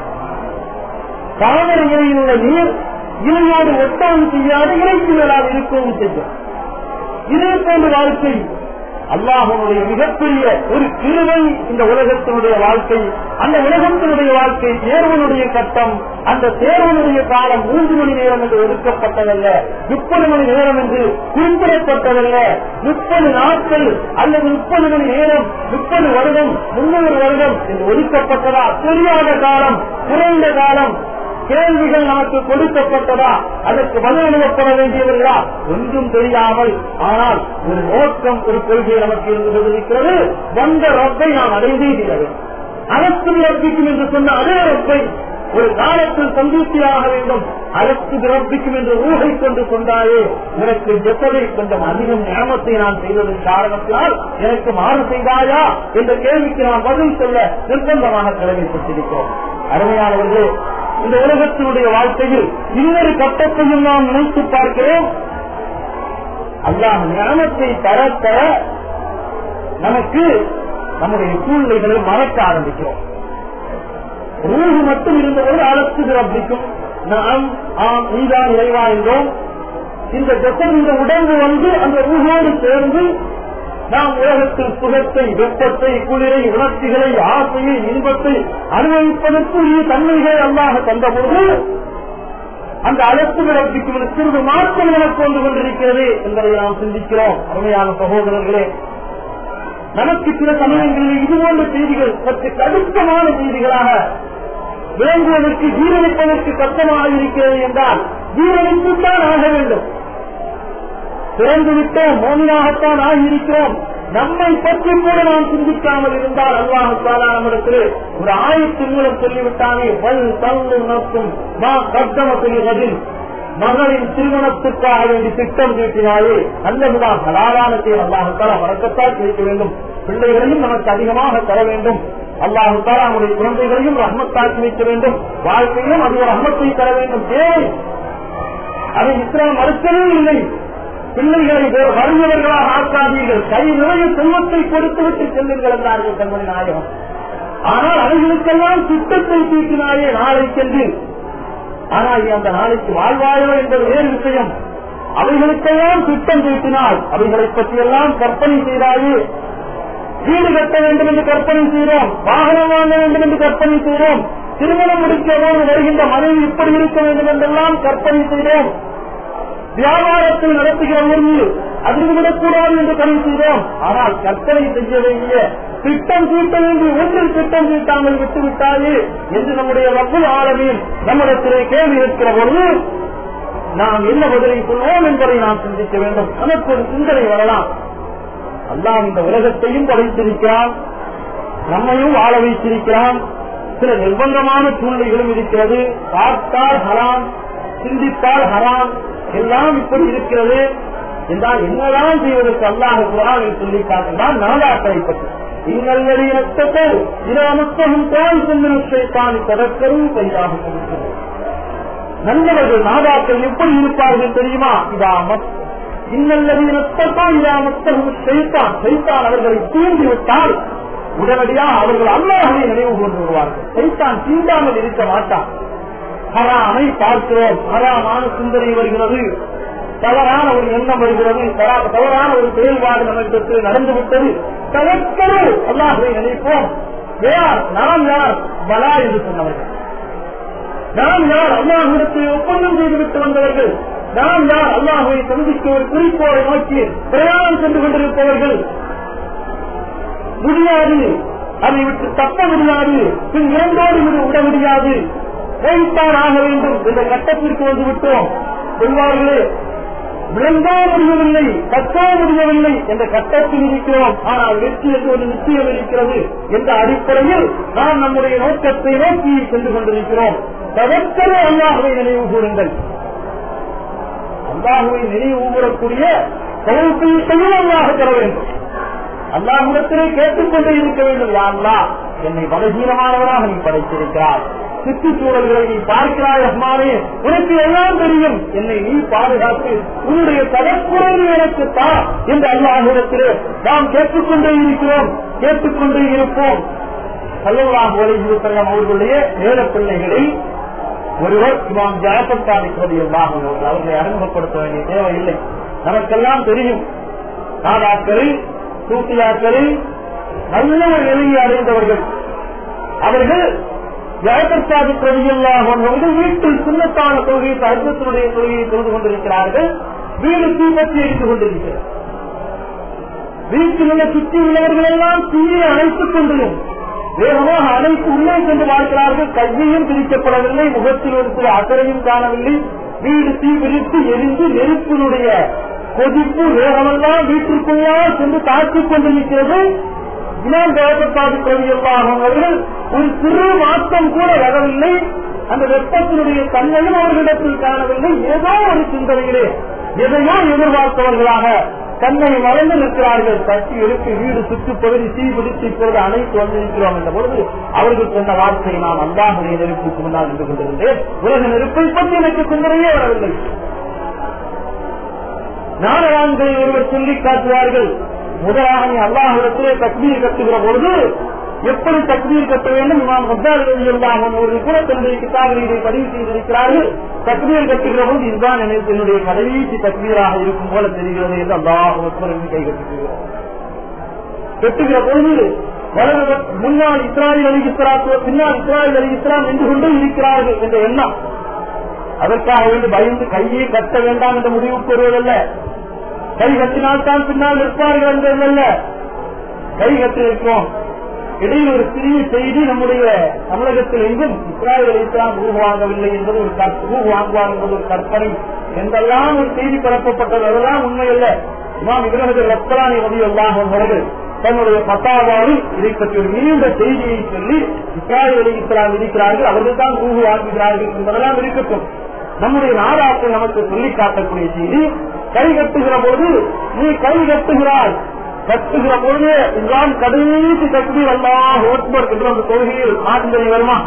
தாமரை இலையில் உள்ள நீர் இலையோடு ஒட்டவும் செய்யாது, இலைக்கு மேலாக இருக்கவும் செய்யும். இதே போன்ற வாழ்க்கை அல்லாஹ்வுடைய மிகப்பெரிய ஒரு கிருபை இந்த உலகத்தினுடைய வாழ்க்கை. அந்த உலகத்தினுடைய வாழ்க்கை தேர்வனுடைய கட்டம். அந்த தேர்வனுடைய காலம் மூன்று மணி நேரம் என்று ஒதுக்கப்பட்டதல்ல, முப்பது மணி நேரம் என்று குறிப்பிடப்பட்டதல்ல. முப்பது நாட்கள் அல்லது முப்பது மணி நேரம், முப்பது வருடம், முன்னூறு வருடம் என்று ஒதுக்கப்பட்டதா? தெரியாத காலம், குறைந்த காலம். கேள்விகள் நமக்கு கொடுக்கப்பட்டதா? அதற்கு பதில் எழுதப்பட வேண்டியவர்களா? ஒன்றும் தெரியாமல், ஆனால் ஒரு நோக்கம், ஒரு கொள்கை நமக்கு இருந்து கொண்டிருக்கிறது. வந்த ரப்பை நாம் அடைந்தே தீரவே. அரசு ரப்பிக்கும் என்று சொன்ன அதே ரப்பை ஒரு காலத்தில் சந்தூர்த்தியாக வேண்டும். அரசு ரப்பிக்கும் என்று ஊகை கொண்டு கொண்டாயே, எனக்கு ஜெசலை கொஞ்சம் அதிகம் ஞாபகத்தை நான் செய்வதன் காரணத்தினால் எனக்கு மாறு செய்தாயா என்ற கேள்விக்கு நாம் பதில் சொல்ல நிர்பந்தமான கடமைப்பட்டிருக்கிறோம். அருமையானவர்களே, இந்த உலகத்தினுடைய வாழ்க்கையில் இன்னொரு கட்டத்தையும் நாம் நினைத்து பார்க்கிறோம். அல்லாஹ் ஞானத்தை தர தர நமக்கு நம்முடைய சூழ்நிலைகளை மறக்க ஆரம்பிக்கிறோம். ரூஹு மட்டும் இருந்தவரை அழைத்து ரப்பிக்கும் நாம் ஆம் நீதான் இறைவா என்றோம். இந்த ஜெசம், இந்த உடம்பு வந்து அந்த ரூஹோடு சேர்ந்து நாம் உலகத்தில் சுகத்தை, வெப்பத்தை, குளிரை, உணர்ச்சிகளை, ஆசையை, இன்பத்தை அனுபவிப்பதற்குரிய தன்மைகளை அல்லாஹ் தந்தபோது அந்த அழைப்பு ரப்பிக்கும் சிறிது மாற்றம் எனக்கு கொண்டு கொண்டிருக்கிறது என்பதை நாம் சிந்திக்கிறோம். அருமையான சகோதரர்களே, நமக்கு சில சமயங்களில் இதுபோன்ற செய்திகள் சற்று கடுக்கமான செய்திகளாக விளங்குவதற்கு, ஜீரணிப்பதற்கு கஷ்டமாக இருக்கிறது என்றால் ஜீரணிப்புத்தான் ஆக வேண்டும். பிறந்து விட்டோம், மோனியாகத்தான் ஆகியிருக்கிறோம். நம்மை பற்றி கூட நாம் சிந்திக்காமல் இருந்தால் அல்லாஹ் தஆலா நம்மிடத்தில் ஒரு ஆயத்தின் மூலம் சொல்லிவிட்டானே, வல் தந்து நப்சும் மா கத்தம சொல்லுவதில் மகளின் திருமணத்திற்காக வேண்டி திட்டம் தீட்டினாலே நல்லதுதான். ஹலாலானத்தை அல்லாஹ் தஆலா வரக்கத்தால் கிடைக்க வேண்டும். பிள்ளைகளையும் நமக்கு அதிகமாக தர வேண்டும். அல்லாஹ் தஆலா நம்முடைய குழந்தைகளையும் ரஹ்மத்தாக்கி வைக்க வேண்டும். வாழ்க்கையிலும் அது ஒரு ரஹ்மத்தை தர வேண்டும். தேவை அதை இஸ்லாம் மறுக்கவே இல்லை. பிள்ளைகளை வறியவர்களாக ஆக்காதீர்கள், கை நிறைய செல்வத்தை கொடுத்துவிட்டு செல்லுங்கள் என்றார்கள் கண்மணி நாயகம். ஆனால் அவைகளுக்கெல்லாம் திட்டத்தை தீட்டினாயே நாளைக்கென்று. ஆனால் அந்த நாளைக்கு வாழ்வாயோ என்பது வேறு விஷயம். அவைகளுக்கெல்லாம் திட்டம் தீட்டினால் அவைகளை பற்றியெல்லாம் கற்பனை செய்தாயே. வீடு கட்ட வேண்டும் என்று கற்பனை செய்கிறோம், வாகனம் வாங்க வேண்டும் என்று கற்பனை செய்கிறோம், திருமணம் முடிக்கவோடு வருகின்ற மனைவி இப்படி இருக்க வேண்டும் என்றெல்லாம் கற்பனை செய்தோம். வியாபாரத்தில் நடத்துகிற ஊரில் அதிர்வு விடக்கூடாது என்று கருவி செய்தோம். ஆனால் கற்பனை செய்ய வேண்டிய, திட்டம் தீட்ட வேண்டிய ஒன்றில் திட்டம் தீட்டாமல் விட்டுவிட்டாயே என்று நம்முடைய ரப்புல் ஆலமீன் நம்மிடத்திலே கேள்வி இருக்கிற பொழுது நாம் என்ன பதிலை சொல்வோம் என்பதை நாம் சிந்திக்க வேண்டும். நமக்கு ஒரு சிந்தனை வரலாம். அல்லாஹ் இந்த உலகத்தையும் படைத்திருக்கிறான், நம்மையும் வாழ வைத்திருக்கிறான். சில நிர்பந்தமான சூழ்நிலைகளும் இருக்கிறது. பார்த்தால் ஹராம், சிந்தித்தால் ஹராம், எல்லாம் இப்படி இருக்கிறது என்றால் என்னதான் செய்வதற்கு அல்லாஹ் குர்ஆனில் சொல்லி காட்டுகிறான். நாலாட்டை பற்றி இன்னல்வழி நட்டத்தை இராமத்தமும் தான் செல்லுத்தான் தடக்கரும் கைதாக கொடுக்கிறது. நல்லவர்கள் நாதாக்கள் எப்படி இருப்பார்கள் தெரியுமா? இதாமத் சைத்தான் அவர்களை தீண்டிவிட்டால் உடனடியாக அவர்கள் அல்லாஹ்வை நினைவு கொண்டு வருவார்கள். சைத்தான் தீண்டாமல் இருக்க மாட்டான். ஹராமை பார்க்கிறோம், ஹராமான சிந்தனை வருகிறது, தவறான ஒரு எண்ணம் வருகிறது, தவறான ஒரு செயல்பாடு நமக்கு நடந்துவிட்டது, தவக்கரு அல்லாஹ்வை நினைப்போம். யார் நாம் யார் பலா என்று சொன்னவர்கள், நாம் யார் அல்லாஹ்விடத்தில் ஒப்பந்தம் செய்துவிட்டு வந்தவர்கள், நாம் யார் அல்லாஹ்வை சந்திக்க ஒரு குறிக்கோளை நோக்கி பிரயாணம் சென்று கொண்டிருப்பவர்கள். முடியாது, அதை விட்டு தப்ப முடியாது, பின் இரண்டோடு இது விட முடியாது, போய்த்தான் ஆக வேண்டும் என்ற கட்டத்திற்கு வந்து விட்டோம். சொல்வார்களே, விளங்கோ முடியவில்லை, கற்றோ முடியவில்லை என்ற கட்டத்தில் இருக்கிறோம். ஆனால் வெற்றி என்று ஒரு நிச்சயம் இருக்கிறது என்ற அடிப்படையில் நாம் நம்முடைய நோக்கத்தை நோக்கி சென்று கொண்டிருக்கிறோம். தவக்கவே அல்லாஹ்வை நினைவு கூறுங்கள். அல்லாஹ்வை நினைவு கூறக்கூடிய தௌஃபீக்கையும் அல்லாஹ் தர வேண்டும். அல்லாஹ்விடத்திலே கேட்டுக்கொண்டே இருக்க வேண்டும். யா அல்லாஹ், என்னை பலகீனமானவராக நீ படைத்திருக்கிறார், சுற்றுச்சூழல்களை நீ பார்க்கிறாய் ரஹ்மானே, உனக்கு எல்லாம் தெரியும், என்னை நீ பாதுகாத்து உன்னுடைய தவக்குறைவு எனக்கு தா என்று அல்லாஹ்விடத்திலே நாம் கேட்டுக்கொண்டே இருக்கிறோம், கேட்டுக்கொண்டே இருப்போம். ஸல்லல்லாஹு அலைஹி வஸல்லம் அவர்களுடைய ஏழு பிள்ளைகளில் ஒருவர் இமாம் ஜஅஃபர் சாதிக் ரலியல்லாஹு அன்ஹு. அவர்களை அறிமுகப்படுத்த வேண்டிய தேவையில்லை, நமக்கெல்லாம் தெரியும். சாதாக்களில் சூஃபியாக்களில் நல்ல ஒரு நிலையை அடைந்தவர்கள். அவர்கள் ஜஅஃபர் சாதிக் ரலியல்லாஹு அன்ஹு வீட்டில் சுன்னத்தான தொழுகை, தஹஜ்ஜுடைய தொழுகையை தொழுது கொண்டிருக்கிறார்கள். வீடு தீப்பற்றி எரிந்து கொண்டிருக்கிறது. வீட்டில் உள்ள சுற்றி உள்ளவர்கள் எல்லாம் தீயை அணைத்துக் கொண்டிருக்கும். வேகமாக அனைத்து உள்ளே சென்று பார்க்கிறார்கள். கையையும் பிரிக்கப்படவில்லை, முகத்தில் ஒரு சில அக்கறையும் காணவில்லை. வீடு தீ பிரித்து எரிந்து நெருப்பினுடைய கொதிப்பு வேகமெல்லாம் வீட்டிற்குள்ளா சென்று தாக்கிக் கொண்டிருக்கிறது. இமாம் ஜஅஃபர் சாதிக் ரலியல்லாஹு அன்ஹு அவர்கள் ஒரு சிறு மாற்றம் கூட வரவில்லை. அந்த வெப்பத்தினுடைய தன்மையும் அவர்களிடத்தில் காணவில்லை. ஏதோ ஒரு சிந்தனையிலே எதையோ எதிர்பார்த்தவர்களாக தன்னை மறந்து நிற்கிறார்கள். தட்டி எடுத்து வீடு சுற்றுப்பகுதி தீ பிடித்து இப்பொழுது அனைத்து வந்திருக்கிறோம் என்ற பொழுது அவர்கள் சொன்ன வார்த்தை, நான் அல்லாஹ்வுடைய நெருப்புக்கு முன்னால் நின்று கொண்டிருந்தேன், உலக நெருப்பை பற்றி எனக்கு சிந்தனையே வரவில்லை. நாடகங்களை ஒருவர் சொல்லி காட்டுவார்கள். முதலாக நீ அல்லாஹ்விடத்திலே தக்பீர் கட்டுகிற பொழுது எப்படி தக்பீர் கட்ட வேண்டும், இமாம் கஸ்ஸாலி ரலியல்லாஹு அன்ஹு அவர்கள் கூட தன்னுடைய கிதாபில் இதை பதிவு செய்திருக்கிறார்கள். தக்பீர் கட்டுகிற பொழுது இதுதான் எனக்கு என்னுடைய கடைசி தக்பீராக இருக்கும் போல தெரிகிறது என்று அல்லாஹ் அக்பர் என்று கை கட்டுகிறோம். கட்டுகிற பொழுது வலது முன்னாள் இஸ்ராயீல் அலைஹிஸ்ஸலாம், பின்னால் இஸ்ராயீல் அலைஹிஸ்ஸலாம் நின்று கொண்டு இருக்கிறார்கள் என்ற எண்ணம். அதற்காக வேண்டி பயந்து கையை கட்ட வேண்டாம் என்ற முடிவுக்கு வருவதல்ல. கை கட்டினால்தான் பின்னால் நிற்பார்கள் என்றதல்ல. கை கட்டிருக்கிறோம். இடையில் ஒரு சிறிய செய்தி, நம்முடைய தமிழகத்தில் எங்கும் இஸ்ராயீல் அலைஹிஸ்ஸலாம் ரூஹ் வாங்கவில்லை என்பது ஒரு ரூஹ் வாங்குவார் என்பது ஒரு கற்பனை என்றெல்லாம் ஒரு செய்தி பரப்பப்பட்டது. அதெல்லாம் உண்மையல்ல. இமாம் இப்னு ஹஜர் அஸ்கலானி ரலியல்லாஹு அன்ஹு அவர்கள் தன்னுடைய ஃபத்வாவில் இதை பற்றி ஒரு நீண்ட செய்தியை சொல்லி இஸ்ராயீல் அலைஹிஸ்ஸலாம் இருக்கிறார்கள், அவர்கள் தான் ரூஹ் வாங்குகிறார்கள் என்பதெல்லாம் இருக்கட்டும். நம்முடைய நாடாக்கள் நமக்கு சொல்லி காட்டக்கூடிய செய்தி, கை கட்டுகிற பொழுது நீ கை கட்டுகிறாய், கட்டுகிற பொழுது இதுதான் கடைசி தக்பீர் அல்லாஹ் அக்பர் என்று அந்த தொழுகையில் மாற்றம் வருமா?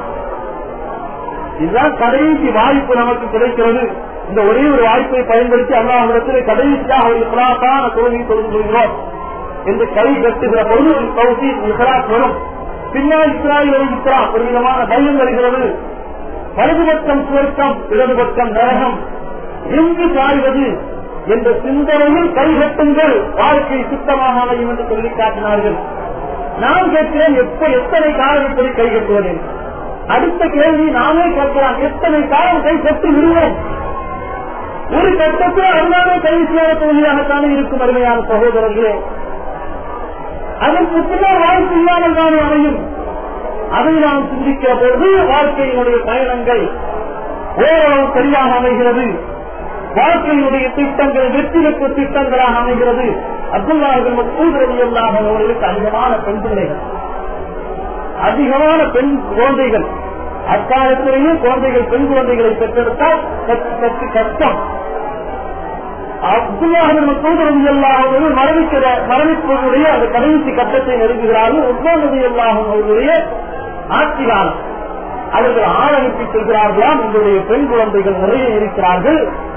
இதுதான் கடைசி வாய்ப்பு நமக்கு கிடைக்கிறது. இந்த ஒரே ஒரு வாய்ப்பை பயன்படுத்தி அல்லாஹ்விடத்தில் கடைசியாக ஒரு இஹ்லாஸான தொழுகையை தொழுது கொள்கிறோம் என்று கை கட்டுகிற பொழுது ஒரு தௌஹீத் இஹ்லாஸ் வரும். பின்னால் இஸ்ராயீல் அலைஹிஸ்ஸலாம் ஒரு விதமான பயம் வருகிறது. வலதுபட்சம் சுவர்க்கம், இடதுபட்சம் நரகம், எங்கு சாய்வது என்ற சிந்தனையில் கைகட்டுங்கள், வாழ்க்கை சுத்தமாக அமையும் என்று சொல்லி காட்டினார்கள். நான் கேட்கிறேன், எப்ப எத்தனை காலம் இப்படி கை கட்டுவது? அடுத்த கேள்வி நாமே கேட்கலாம், எத்தனை காலம் கை கட்டி விடுவோம்? ஒரு கட்டத்தில் அதுதானே கடைசியான தொழிலாகத்தானே இருக்கும். அருமையான சகோதரர்களே, அதற்கு பின்னர் வாழ்க்கை இல்லாமல் தானே அமையும். அதை நாம் சிந்திக்கிற பொழுது வாழ்க்கையினுடைய பயணங்கள் ஓரளவு சரியாக அமைகிறது. வாழ்க்கையினுடைய திட்டங்கள் வெற்றி பெற்ற திட்டங்களாக அமைகிறது. அப்துல்லாஹ் இப்னு மஸ்ஊத் ரலியல்லாஹு அன்ஹு அவர்களுக்கு அதிகமான பெண் பிள்ளைகள், அதிகமான பெண் குழந்தைகள். அக்காலத்திலேயே குழந்தைகள் பெண் குழந்தைகளை பெற்றெடுத்தால் சற்று கஷ்டம். அப்துல்லாஹ் இப்னு மஸ்ஊத் ரலியல்லாஹு அன்ஹு மரணிக்கிற மரணிப்பவருடைய அந்த கடைசி கட்டத்தை நெருங்குகிறார்கள். உஸ்மான் ரலியல்லாஹு அன்ஹு அவர்களுடைய ஆட்சி காலம். அவர்கள் ஆள் அனுப்பி செல்கிறார்களாம், உங்களுடைய பெண் குழந்தைகள் நிறைய இருக்கிறார்கள்,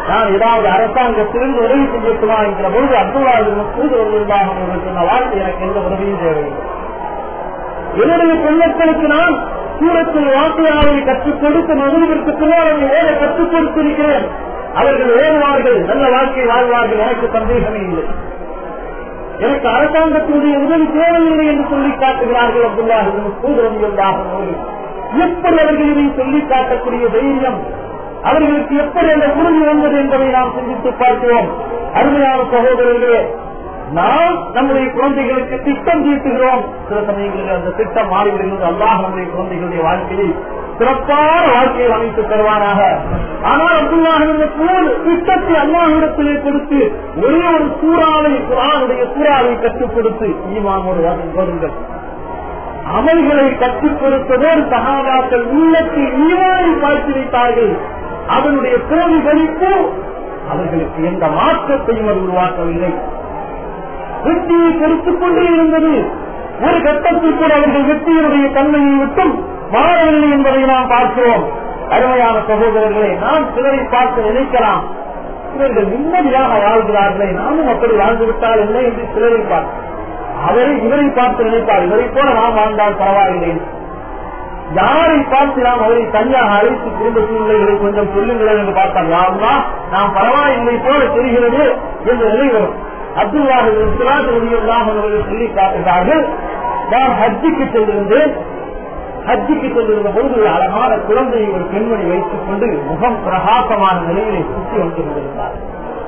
நான் ஏதாவது அரசாங்கத்திலிருந்து உதவி செய்யட்டுமா என்கிற பொழுது அப்துல்லா அவர்களுக்கு சொன்ன வாழ்க்கை எனக்கு எந்த உதவியும் தேவையில்லை. என்னுடைய பெண்மக்களுக்கு நான் சூரத்தில் வாக்குகளை கற்றுக் கொடுத்து மதுவிற்கு பின்னால் ஓட கற்றுக் கொடுத்திருக்கிறேன். அவர்கள் ஓடுவார்கள், நல்ல வாழ்க்கை வாழ்வார்கள், எனக்கு சந்தேகமே இல்லை. எனக்கு அரசாங்கத்தினுடைய உதவி தேவையில்லை என்று சொல்லி காட்டுகிறார்கள் அப்துல்லா அவர்கள். எப்படி அவர்கள் இதை சொல்லி காட்டக்கூடிய தைரியம், அவர்களுக்கு எப்படி அந்த உறுதி வந்தது என்பதை நாம் சிந்தித்து பார்க்கிறோம். அருமையான சகோதரர்களே, நாம் நம்முடைய குழந்தைகளுக்கு திட்டம் தீட்டுகிறோம். சில சமயங்களில் அந்த திட்டம் மாறிவிடுகிறது. அல்லாஹ் நம்முடைய குழந்தைகளுடைய வாழ்க்கையை சிறப்பான வாழ்க்கையை அமைத்து தருவானாக. ஆனால் அப்துல்லாஹின் போல் திட்டத்தை அல்லாஹ்விடத்திலே கொடுத்து ஒரே ஒரு சூறாவை குர்ஆனுடைய சூறாவை கற்றுக் கொடுத்து ஈமானோடு வருங்கள். அமல்களை கற்றுக் கொடுத்ததோடு சஹாபாக்கள் உள்ளத்தில் ஈமானை பார்த்து வைத்தார்கள். அதனுடைய பிரதிபலிப்பு அவர்களுக்கு எந்த மாற்றத்தையும் அது உருவாக்கவில்லை. வெற்றியை கொடுத்துக் கொண்டே இருந்தது. ஒரு கட்டத்தில் கூட அவர்கள் வெற்றியினுடைய தன்மையை விட்டும் மாறவில்லை என்பதை நாம் பார்க்கிறோம். அருமையான சகோதரர்களை, நாம் சிலரை பார்த்து நினைக்கலாம், இவர்கள் நிம்மதியாக வாழ்கிறார்களே, நாமும் அப்படி வாழ்ந்துவிட்டால் என்ன என்று சிலரை பார்த்து அவரை இவரை பார்த்து நினைப்பார், இவரை போல நாம் வாழ்ந்தால் பரவாயில்லை. யாரை பார்த்து நாம் அவரை தனியாக அழைத்து குடும்ப சூழ்நிலைகளை கொஞ்சம் சொல்லுங்களேன் என்று பார்த்தால் யாருன்னா நாம் பரவாயில்லை போல தெரிகிறது என்ற நிலை வரும். அப்துல்லாஹ் அவர்கள் சொல்லி காட்டுகிறார்கள், நான் ஹஜ்ஜிக்கு சென்றிருந்தேன். ஹஜ்ஜிக்கு சென்றிருந்த பொழுது ஒரு அழகான குழந்தையை ஒரு பெண்மணி வைத்துக் கொண்டு முகம் பிரகாசமான நிலையிலே சுற்றி வந்து கொண்டிருந்தார்.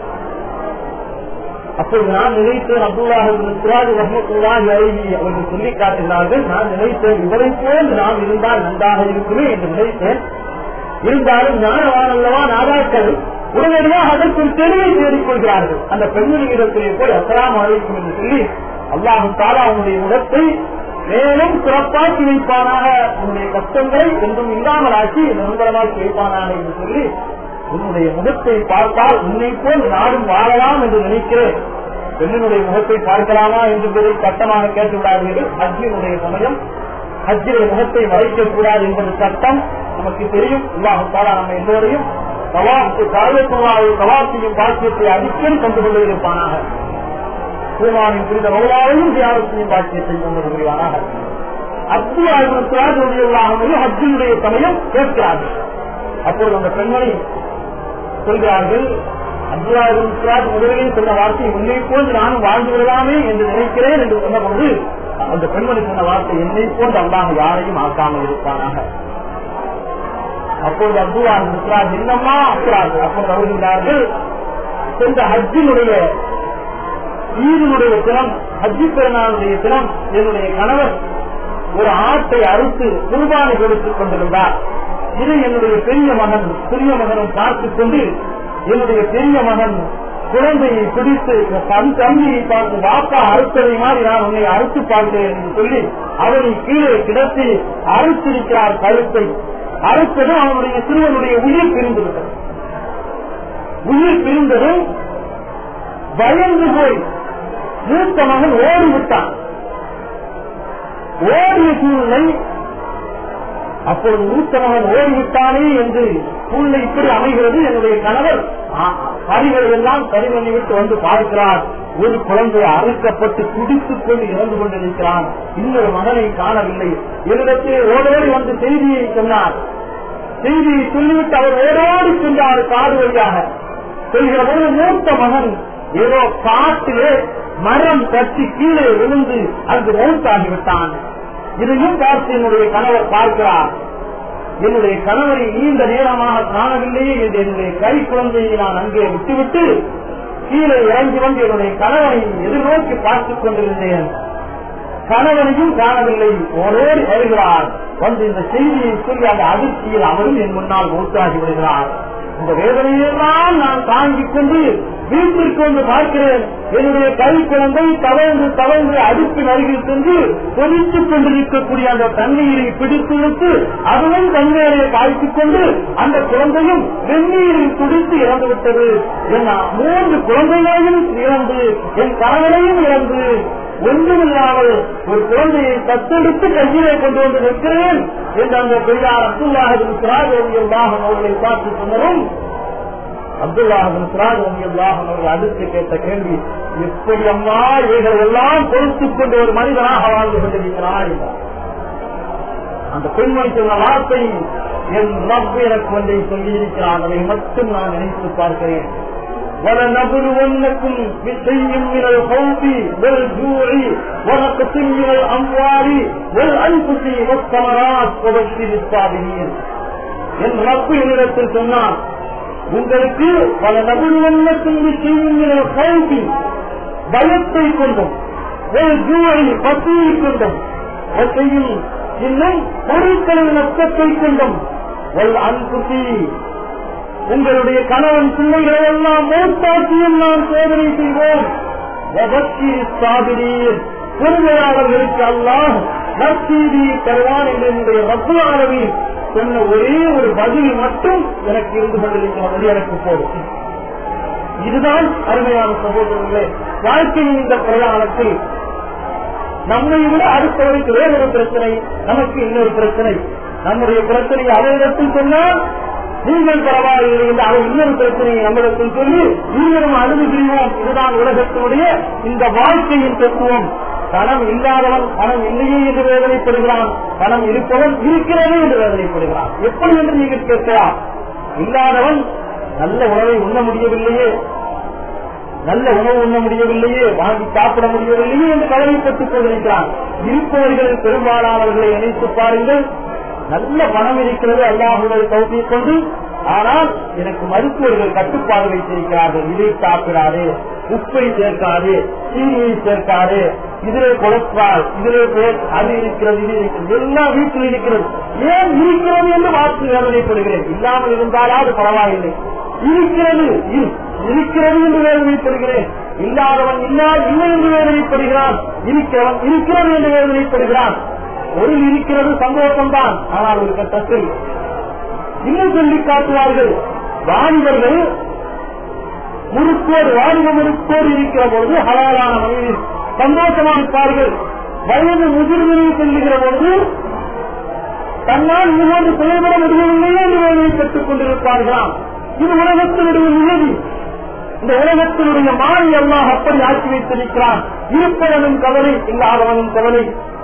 அப்போது நான் நினைத்தேன், அப்துல்லாஹ் அவர்கள் சொல்லி காட்டுகிறார்கள், நான் நினைத்தேன் இவரை போல் நாம் இருந்தால் நன்றாக இருக்குமே என்று நினைத்தேன். இருந்தாலும் ஞானவான் அல்லவா நாதாக்கள் உடனடியாக அதற்குள் தெளிவை தேடிக்கொள்கிறார்கள். அந்த பெண்மணியிடத்திலே போய் அஸ்ஸலாமு அலைக்கும் என்று சொல்லி அல்லாஹ் தஆலா அவனுடைய முகத்தை மேலும் சிறப்பாக்கி வைப்பானாக, உன்னுடைய கஷ்டங்களை ஒன்றும் இல்லாமல் ஆக்கி நிரந்தரமாக்கி வைப்பானாக என்று சொல்லி, உன்னுடைய முகத்தை பார்த்தால் உன்னை போல் நாடும் வாழலாம் என்று நினைக்கிறேன். பெண்ணினுடைய முகத்தை பார்க்கலாமா என்று சட்டமாக கேட்டுவிடாதீர்கள். ஹஜ்ஜினுடைய சமயம் ஹஜ்ஜினுடைய முகத்தை மறைக்கக் கூடாது என்பது சட்டம் நமக்கு தெரியும். அல்லாஹ் தஆலா நம்ம எல்லோரையும் தவாஃபையும் பாக்கியத்தை அடிக்கடி கொண்டு கொண்டு இருப்பானாக. குர்ஆனின் புனித மௌலாவையும் தியாகத்தையும் பாக்கியத்தை கொண்டு வருவானாக. அப்துல்லாஹ் ஹஜ்ஜினுடைய சமயம் கேட்கிறார்கள். அப்போது அந்த பெண்மணி சொல்கிறார்கள், அப்துல்லாஹ் முதலில் சொன்ன வார்த்தை உன்னை போன்று நானும் வாழ்ந்து விடலாமே என்று நினைக்கிறேன் என்று சொன்ன பொழுது அந்த பெண்மணி சொன்ன வார்த்தை என்னை போன்று அல்லாஹ் யாரையும் ஆக்காமல் இருப்பானாக. அப்போது அப்துல்லாஹ் என்னம்மா ஆக்கிறார்கள். அப்போது வருகிறார்கள், சென்ற ஹஜ்ஜினுடைய ஈதினுடைய தினம், ஹஜ்ஜி பெருநாளுடைய தினம் என்னுடைய கணவர் ஒரு ஆட்டை அறுத்து குர்பானை கொடுத்துக் கொண்டிருந்தார். இதை என்னுடைய பெரிய மகன் சிறிய மகனும் பார்த்துக் கொண்டு, என்னுடைய பெரிய மகன் குழந்தையை பிடித்து தம்பியை பார்த்து வாப்பா அறுத்ததை மாதிரி நான் உன்னை அறுத்து பார்க்கிறேன் என்று சொல்லி அவனை கீழே கிடத்தி அறுத்திருக்கிறார். கழுத்தை அறுத்ததும் அவனுடைய சிறுவனுடைய உயிர் பிரிந்துவிட்டது. உயிர் பிரிந்ததும் பயந்து போய் மூத்த மகன் ஓடிவிட்டான். ஓடிய சூழ்நிலை. அப்பொழுது மூத்த மகன் ஓடிவிட்டானே என்று சூழ்நிலை இப்படி அமைகிறது. என்னுடைய கணவர் பணிகளை எல்லாம் சரி பண்ணிவிட்டு வந்து பார்க்கிறார். ஒரு குழந்தை அறுக்கப்பட்டு துடித்துக் கொண்டு இறந்து கொண்டிருக்கிறான். இன்னொரு மகனை காணவில்லை. என்னிடத்தில் ஓடோடி வந்து செய்தியை சொன்னார். செய்தியை சொல்லிவிட்டு அவர் ஓடோடி சென்றார் காடு வழியாக. சொல்கிற பொழுது மூத்த மகன் ஏதோ காட்டிலே மரம் தட்டி கீழே விழுந்து அங்கு மௌத்தாகிவிட்டான். இதையும் பார்த்து என்னுடைய கணவர் பார்க்கிறார். என்னுடைய கணவரை நீண்ட நேரமாக காணவில்லையே என்று என்னுடைய கை குழந்தையை நான் அங்கே விட்டுவிட்டு கீழே இறங்கி வந்து என்னுடைய கணவனை எதிர்நோக்கி பார்த்துக் கொண்டிருந்தேன். கணவனையும் காணவில்லை. ஓரோடு வருகிறார். வந்து இந்த செய்தியை சொல்லி அந்த அதிர்ச்சியில் அவரும் என் முன்னால் மௌத்தாகி விடுகிறார். இந்த வேதனையெல்லாம் நான் தாங்கிக் கொண்டு வீட்டிற்கு வந்து பார்க்கிறேன். என்னுடைய கை குழந்தை தவழ்ந்து தவழ்ந்து அடுப்பின் அருகில் சென்று கொதித்துக் கொண்டிருக்கக்கூடிய அந்த தண்ணீரை பிடித்துவிட்டு அதுவும் தண்ணீரை காய்ச்சிக் கொண்டு அந்த குழந்தையும் வெந்நீரில் குடித்து இறந்துவிட்டது. என் மூன்று குழந்தைகளையும் இறந்து என் கணவனையும் இறந்து ஒன்றுமில்லாமல் ஒரு குழந்தையை தத்தெடுத்து கையிலே கொண்டு வந்து நிற்கிறேன் என்று அந்த பெரியார் அப்துல்லாஹ் அவர்களை பார்த்து சொன்னதும் அப்துல்லாஹ் அடுத்து கேட்ட கேள்வி, எப்படி அம்மா இவைகள் எல்லாம் பொறுத்துக் கொண்டு ஒரு மனிதனாக வாழ்ந்து கொண்டிருக்கிறார்? அந்த பெண்மணி சொன்ன வார்த்தை, என் ரப்பு எனக்கு ஒன்றை சொல்லியிருக்கிறான், அதை மட்டும் நான் நினைத்து பார்க்கிறேன். وَلَنَبْلُوَنَّكُمْ بِشَيْءٍ مِنَ الْخَوْفِ وَالْجُوعِ وَنَقْصٍ مِنَ الْأَمْوَالِ وَالْأَنْفُسِ وَالثَّمَرَاتِ وَبَشِّرِ الصَّابِرِينَ. என் ரப்பு என்னிடத்தில் சொன்னான், உங்களுக்கு وَلَنَبْلُوَنَّكُمْ بِشَيْءٍ مِنَ الْخَوْفِ பயத்தை கொண்டும், وَالْجُوعِ பசியை கொண்டும், وَشَيْءٍ இன்னும் பொருட்களின் நஷ்டத்தை கொண்டும், وَالْأَنْفُسِ உங்களுடைய கணவன் பிள்ளைகளை எல்லாம் மோட்டாட்சியில் நாம் சோதனை செய்வோம். பொறுமையாளர்களுக்கு அல்லாஹ் நற்செய்தி தருவான் என்று என்னுடைய ரப்புல் ஆலமீன் சொன்ன ஒரே ஒரு பதில் மட்டும் எனக்கு இருந்து கொண்டிருக்கிறது, எனக்கு போதும். இதுதான் அருமையான சகோதரர்களே, வாழ்க்கையின் இந்த பிரயாணத்தில் நம்மை விட அடுத்தவருக்கு வேறொரு பிரச்சனை, நமக்கு இன்னொரு பிரச்சனை. நம்முடைய பிரச்சனையை அவரிடத்தில் சொன்னால் நீங்கள் பரவாயில்லை என்று அவர் இன்னொரு பிரச்சனையை நம்மிடத்தில் சொல்லி நீங்களும் அழுது செய்வோம். இதுதான் உலகத்தினுடைய இந்த வாழ்க்கையின் தத்துவம். பணம் இல்லாதவன் பணம் இல்லையே என்று வேதனைப்படுகிறான், பணம் இருப்பவன் இருக்கிறதே என்று வேதனைப்படுகிறான். எப்படி என்று நீங்கள் கேட்கலாம். இல்லாதவன் நல்ல உணவை உண்ண முடியவில்லையே, நல்ல உணவு உண்ண முடியவில்லையே, வாங்கி சாப்பிட முடியவில்லையே என்று கவலைப்பட்டுக் கொண்டிருக்கிறான். இருப்பவர்களில் பெரும்பாலானவர்களை நினைத்து பாருங்கள். நல்ல பணம் இருக்கிறது அல்லாஹ்வுடைய தௌஃபீக் கொண்டு, ஆனால் எனக்கு மருத்துவர்கள் கட்டுப்பாடு வைத்திருக்கிறார்கள். இதை சாப்பிடாது, உப்பை சேர்க்காது, சீனியை சேர்க்காது, இதிலே கொலஸ்ட்ரால், இதிலே பேர், அது இருக்கிறது, இது இருக்கிறது, எல்லாம் வீட்டில் இருக்கிறது. ஏன் இருக்கிறது என்று வாக்கு வேதனைப்படுகிறேன். இல்லாமல் இருந்தாலாவது பரவாயில்லை, இருக்கிறது இருக்கிறது என்று வேதனைப்படுகிறேன். இல்லாதவன் இல்லாத இல்லை என்று வேதனைப்படுகிறான், இருக்கிறவன் இருக்கிறது என்று வேதனைப்படுகிறான். ஒரு இருக்கிறது சந்தோஷம்தான், ஆனால் ஒரு கட்டத்தில் இன்னும் சொல்லி காட்டுவார்கள். வாலிபர்கள் முறுக்கோடு வாலிப முறுக்கோடு இருக்கிற பொழுது ஹலாலான மனைவி சந்தோஷமாக இருப்பார்கள். வயது முதிர்வினை செல்லுகிற பொழுது தன்னால் இதுபோன்று செயல்பட முடியவில்லையே என்று வேலையை பெற்றுக் கொண்டிருப்பார்களாம். இது உலகத்தினுடைய நியதி. இந்த உலகத்தினுடைய மாறி அல்லாஹ் அப்படி ஆக்கி வைத்திருக்கிறான். இருப்பவனும் கவலை, இல்லாதவனும் கவலை.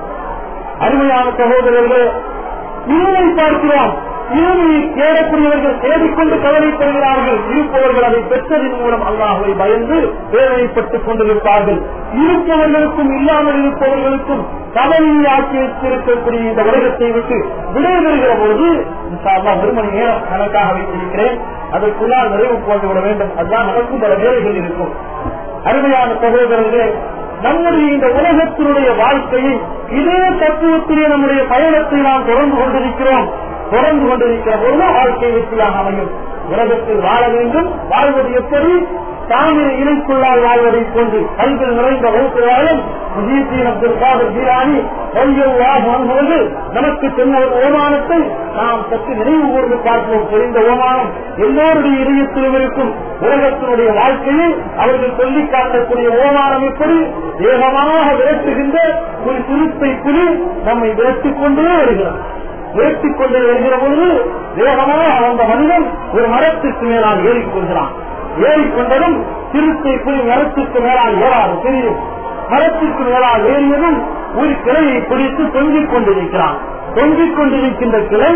அருமையான சகோதரர்களே, இருமை பார்க்கிறோம். இருமையை தேடக்கூடியவர்கள் தேடிக்கொண்டு கவலைப்படுகிறார்கள். இருப்பவர்கள் அதை பெற்றதின் மூலம் அல்லாஹ்வை பயந்து வேதனைப்பட்டுக் கொண்டிருப்பார்கள். இருப்பவர்களுக்கும் இல்லாமல் இருப்பவர்களுக்கும் கவலையை ஆக்கி வைத்திருக்கக்கூடிய இந்த உலகத்தை விட்டு விடைபெறுகிற பொழுது ஒரு மணி நேரம் கணக்காக வைத்திருக்கிறேன், அதற்குள்ளால் நிறைவு போட்டு விட வேண்டும். அதுதான் நமக்கும் பல வேலைகள் இருக்கும். அருமையான சகோதரர்களே, நம்முடைய இந்த உலகத்தினுடைய வாழ்க்கையை இதே தத்துவத்திலே நம்முடைய பயணத்தை நாம் தொடர்ந்து கொண்டிருக்கிறோம். தொடர்ந்து கொண்டிருக்கிற பொழுது வாழ்க்கை வெற்றியாக அமையும். உலகத்தில் வாழ வேண்டும். வாழ்வது எப்படி? தாமிர இணைக்குள்ளால் வாழ்வதை கொண்டு கல்கள் நிறைந்த வகுப்புகளாலும் முஜீதீன் அப்துல் காதர் ஜீலானி அவர்கள் நமக்கு சொன்ன ஒரு ஓமானத்தை நாம் சற்று நினைவு கூர்ந்து பார்ப்போம். தெரிந்த ஓமானம் எல்லோருடைய இதயத்திலும் இருக்கும். உலகத்தினுடைய வாழ்க்கையை அவர்கள் சொல்லிக் காட்டக்கூடிய ஓமானம் எப்படி? வேகமாக விரட்டுகின்ற ஒரு துருப்பை புலி நம்மை விரட்டிக் கொண்டே வருகிறார். விரட்டிக் கொண்டே வருகிற பொழுது வேகமாக அந்த மனிதன் ஒரு மரத்திற்கு மேலால் ஏறிக்கொள்கிறான். ஏறிக்கொண்டதும் திருப்பை புலி மரத்திற்கு மேலால் ஏறாது தெரியும். மரத்திற்கு மேலால் ஏறியதும் ஒரு கிளையை பிடித்து தொங்கிக் கொண்டிருக்கிறான். தொங்கிக் கொண்டிருக்கின்ற கிளை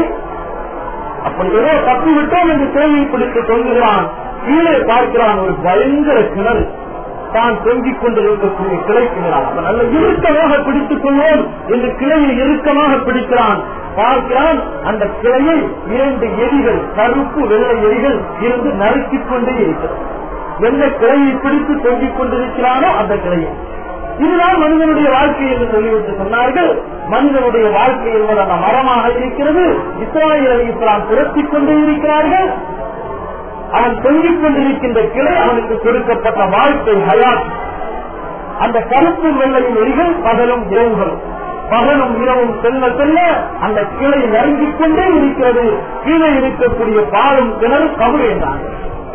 அப்படி ஏதோ தப்பிவிட்டோம் என்று கிளையை பிடித்து தொங்குகிறான். கீழே பார்க்கிறான் ஒரு பயங்கர கிணறு. தான் தொங்கிக் கொண்டிருக்கக்கூடிய கிளை கிணறான். நல்ல இறுக்கமாக பிடித்துக் கொள்வோம் என்று கிளையை இறுக்கமாக பிடிக்கிறான். பார்க்கிறான் அந்த கிளையை இரண்டு எரிகள், கருப்பு வெள்ளை எரிகள் இருந்து நறுக்கிக் கொண்டே இருக்கிறது. எந்த கிளையை பிடித்து தொங்கிக் கொண்டிருக்கிறானோ அந்த கிளையை. இதுதான் மனிதனுடைய வாழ்க்கை என்று சொல்லிவிட்டு சொன்னார்கள். மனிதனுடைய வாழ்க்கை என்பது அந்த மரமாக இருக்கிறது. இஸ்ராயேல் அலைஹிஸ்ஸலாம் துரத்திக் கொண்டே இருக்கிறார்கள். அவன் தொங்கிக் கொண்டிருக்கின்ற கிளை அவனுக்கு கொடுக்கப்பட்ட வாழ்க்கை ஹயாத். அந்த கருப்பு வெள்ளையின் எரிகள் பகலும் இரவுகளும் பகலும் இரவும் செல்ல செல்ல அந்த கிளை நறுங்கிக் கொண்டே இருக்கிறது. கீழே இருக்கக்கூடிய பாலும் கிணறு கபு என்றார்கள்.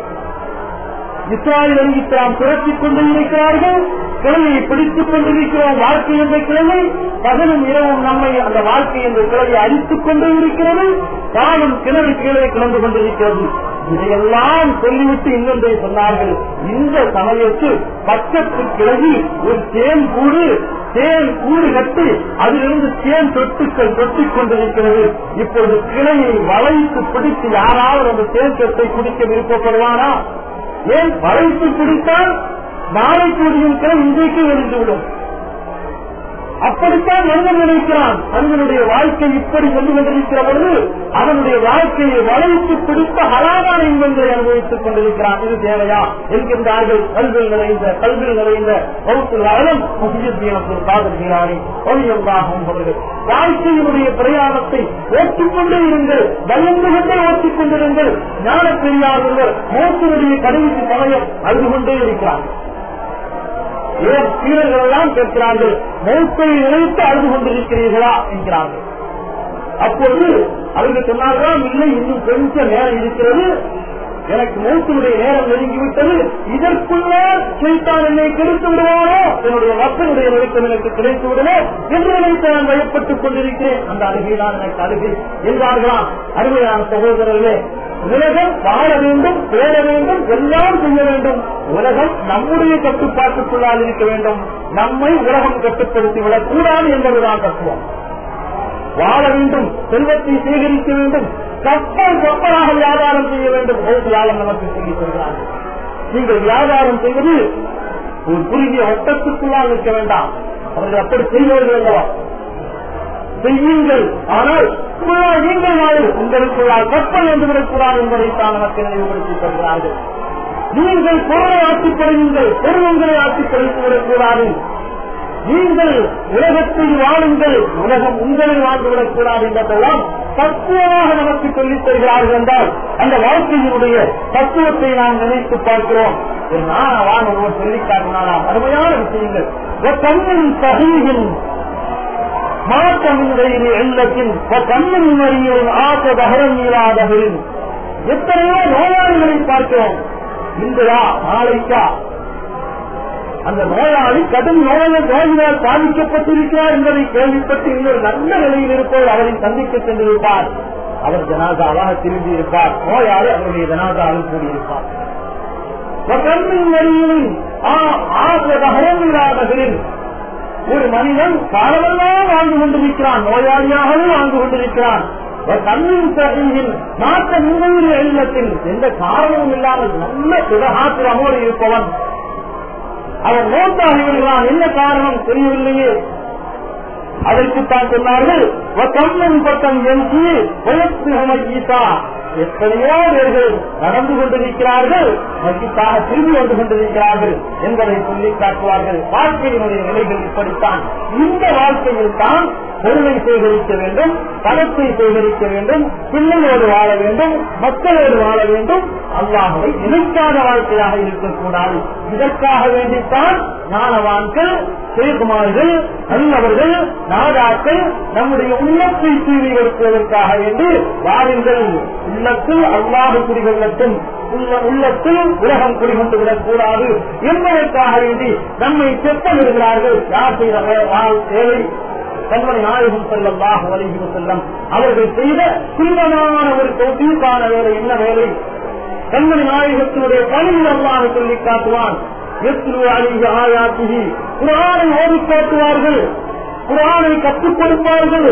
இஸ்ராயேல் அலைஹிஸ்ஸலாம் துரத்திக் கொண்டு இருக்கிறார்கள். கிளையை பிடித்துக் கொண்டிருக்கிறோம். வாழ்க்கை என்ற கிளையை பகலும் இரவும் நம்மை அந்த வாழ்க்கை என்ற கிளையை அடித்துக் கொண்டே இருக்கிறது. பாலும் கிணறு கீழே கிளந்து கொண்டிருக்கிறது. இதையெல்லாம் சொல்லிவிட்டு இன்னொன்றை சொன்னார்கள். இந்த சமயத்தில் பக்கத்து கிளவி ஒரு தேன் கூடு தேன் கூடு கட்டி அதிலிருந்து தேன் தொட்டுக்கள் தொட்டிக் கொண்டிருக்கிறது. இப்பொழுது கிளையை வளைத்து பிடித்து யாராவது அந்த தேன் சொத்தை குடிக்க விருப்பப்படுவானா? ஏன் வளைத்து பிடித்தால் நாளை கூடியும் கிளை இன்றைக்கு எரிந்துவிடும். அப்படித்தான் மனிதன் நினைக்கிறான். மனிதனுடைய வாழ்க்கை இப்படி வந்து கொண்டிருக்கிற பொழுது அவனுடைய வாழ்க்கையை வளைத்து பிடித்த ஹலாமான இன்பங்களை அனுபவித்துக் கொண்டிருக்கிறான். இது தேவையா என்கின்றார்கள் கல்வியில் நிறைந்த கல்வியில் நிறைந்த வகுப்புகளும் காதல்கிறானே ஒளியொன்றாகும் அவர்கள் வாழ்க்கையினுடைய பிரயாணத்தை ஓட்டிக்கொண்டே இருங்கள், பயந்து கொண்டே ஓட்டிக் கொண்டிருங்கள். ஞான பெரியார்கள் மோசனுடைய கடைசி சமயம் அழுது கொண்டே இருக்கிறார்கள். ஏன் சீரர்கள் எல்லாம் கேட்கிறார்கள், மௌத்தை நினைத்து அழுது கொண்டிருக்கிறீர்களா என்கிறார்கள். அப்பொழுது அவர்கள் சொன்னார்களாம், இல்லை இன்னும் கொஞ்சம் நேரம் இருக்கிறது, எனக்கு மௌத்தினுடைய நேரம் நெருங்கிவிட்டது, இதற்குள்ளே சைத்தான் என்னை கெடுத்து விடுவானோ, என்னுடைய மக்களுடைய நெருக்கம் எனக்கு கிடைத்து விடுமோ என்று நினைத்து நான் பயப்பட்டுக் கொண்டிருக்கிறேன். அந்த அருகைதான் எனக்கு அருகை என்றார்களாம். அருமையான சகோதரர்களே, உலகம் வாழ வேண்டும், பேர வேண்டும், எல்லாம் செய்ய வேண்டும். உலகம் நம்முடைய கட்டுப்பாட்டுக்குள்ளால் இருக்க வேண்டும், நம்மை உலகம் கட்டுப்படுத்திவிடக் கூடாது என்பதுதான் தத்துவம். வாழ வேண்டும், செல்வத்தை சேகரிக்க வேண்டும், கப்பல் கப்பலாக வியாபாரம் செய்ய வேண்டும். வியாபாரம் நமக்கு சொல்லித் தருகிறார்கள். நீங்கள் வியாபாரம் செய்வது ஒரு குறுகிய வட்டத்துக்குள்ளால் இருக்க வேண்டாம். அவர்கள் அப்படி செய்வார்கள் அல்லவா? செய்யுங்கள், ஆனால் நீங்கள் வாழும் உங்களுக்குள்ளால் கப்பல் வந்து விடக்கூடாது என்பதைத்தான் நமக்கு நினைவுபடுத்தித் தருகிறார்கள். நீங்கள் பொருளை ஆட்சிப்படுங்கள், பொருள் உங்களை ஆட்சிப்படுத்தி விடக்கூடாது. நீங்கள் உலகத்தில் வாழுங்கள், உலகம் உங்களை வாழ்ந்துவிடக் கூடாது என்பதெல்லாம் தத்துவமாக நமக்கு சொல்லித் தருகிறார்கள் என்றால் அந்த வாழ்க்கையினுடைய தத்துவத்தை நாம் நினைத்து பார்க்கிறோம். நான் சொல்லி காட்டினா அருமையான விஷயங்கள். கண்ணின் சகியின் மாற்றமின் எல்லத்தின் கண்ணின் மறியின் ஆசை தகரம் இல்லாதவரின் எத்தனையோ நோயாளிகளை பார்க்கிறோம். இன்றையா நாளைக்கா அந்த நோயாளி கடும் நோயை நோயினால் பாதிக்கப்பட்டிருக்கிறார் என்பதை கேள்விப்பட்டு இன்னொரு நல்ல நிலையில் இருப்பவர் அவரை சந்திக்க சென்றிருப்பார். அவர் ஜனாதாவாக திரும்பி இருப்பார். நோயாளி அவருடைய ஜனாதாவில் கூடியிருப்பார். ஒரு மனிதன் காலமெல்லாம் வாழ்ந்து கொண்டிருக்கிறான், நோயாளியாகவே வாழ்ந்து கொண்டிருக்கிறான். கண்ணின் மாற்ற முன்னுடைய இல்லத்தில் எந்த காரணமும் இல்லாமல் நல்ல சுககாத்திரமோடு இருப்பவன் அவன் நோட்டாகி வருகிறான். என்ன காரணம் தெரியவில்லையே. அதற்குத்தான் சொன்னார்கள், கண்ணன் பக்கம் எழுச்சி கீதா எத்தனையோ பேர்கள் நடந்து கொண்டிருக்கிறார்கள், மகிழ்ச்சியாக திரும்பி வந்து கொண்டிருக்கிறார்கள் என்பதை சொல்லி காட்டுவார்கள். வாழ்க்கையினுடைய நிலைகள் இப்படித்தான். இந்த வாழ்க்கையில் தான் பொருளை சேகரிக்க வேண்டும், பணத்தை சேகரிக்க வேண்டும், பிள்ளையோடு வாழ வேண்டும், மக்களோடு வாழ வேண்டும். அல்லாஹ்வை நினைக்காத வாழ்க்கையாக இருக்கக்கூடாது. இதற்காக வேண்டித்தான் ஞானவான்கள், சேகுமார்கள், நல்லவர்கள், நாடாக்கள் நம்முடைய உள்ளத்தை தீவி வைப்பதற்காக வேண்டி வாருங்கள், உள்ளத்தில் அல்லாஹ் குடிகொள்ளட்டும், உள்ளத்தில் உலகம் குடிகொண்டு விடக்கூடாது என்பதற்காக வேண்டி நம்மை செப்பமிடுகிறார்கள். யார் செய்த சேவை? கண்மணி நாயகம் ஸல்லல்லாஹு அலைஹி வஸல்லம் அவர்கள் செய்த சுந்தரமான ஒரு தௌஃபீகான வேலை. என்ன வேலை? கண்மணி நாயகத்தினுடைய பணியில் அல்லாஹ் சொல்லி காட்டுவான். குர்ஆனை ஓதி காட்டுவார்கள், குர்ஆனை கற்றுக் கொடுப்பார்கள்,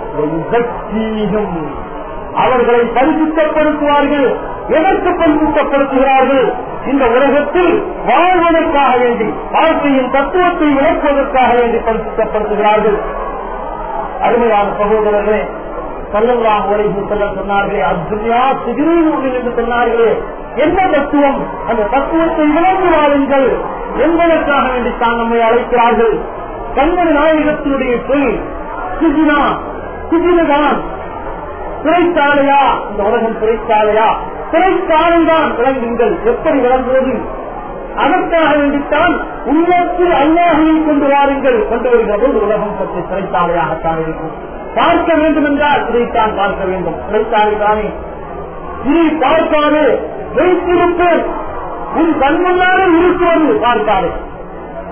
அவர்களை பரிசுத்தப்படுத்துவார்கள். எதற்கு பரிசுத்தப்படுத்துகிறார்கள்? இந்த உலகத்தில் வாழ்வதற்காக வேண்டி, வாழ்க்கையின் தத்துவத்தை விளக்குவதற்காக வேண்டி பரிசுத்தப்படுத்துகிறார்கள். அருமையான சகோதரர்களே, ஸல்லல்லாஹு அலைஹி வஸல்லம் சொன்னார்களே, அத்துன்யா சிஜ்ரூன் என்று சொன்னார்களே, என்ன தத்துவம்? அந்த தத்துவத்தை விளங்கி வாழுங்கள் என்பதற்காக வேண்டித்தான் நம்மை அழைக்கிறார்கள். கண்மணி நாயகத்தினுடைய சொல் சிஜினா, சிஜினதான் சிறைச்சாலையா? இந்த உலகம் சிறைச்சாலையா? சிறைச்சாலைதான் விளங்குங்கள். எப்படி விளங்குவது? அதற்காக வேண்டித்தான் உள்ளத்தில் அல்லாஹ்வை கொண்டு வாருங்கள். கொண்டு வருகிறது உலகம் பற்றி சிறைச்சாலையாகத்தான் இருக்கும். பார்க்க வேண்டும் என்றால் இதைத்தான் பார்க்க வேண்டும். சிறைச்சாலை தானே, இதை பார்க்காது வைத்திருப்பேன். உன் கண் முன்னாலே இருக்கிறது பார்க்காது,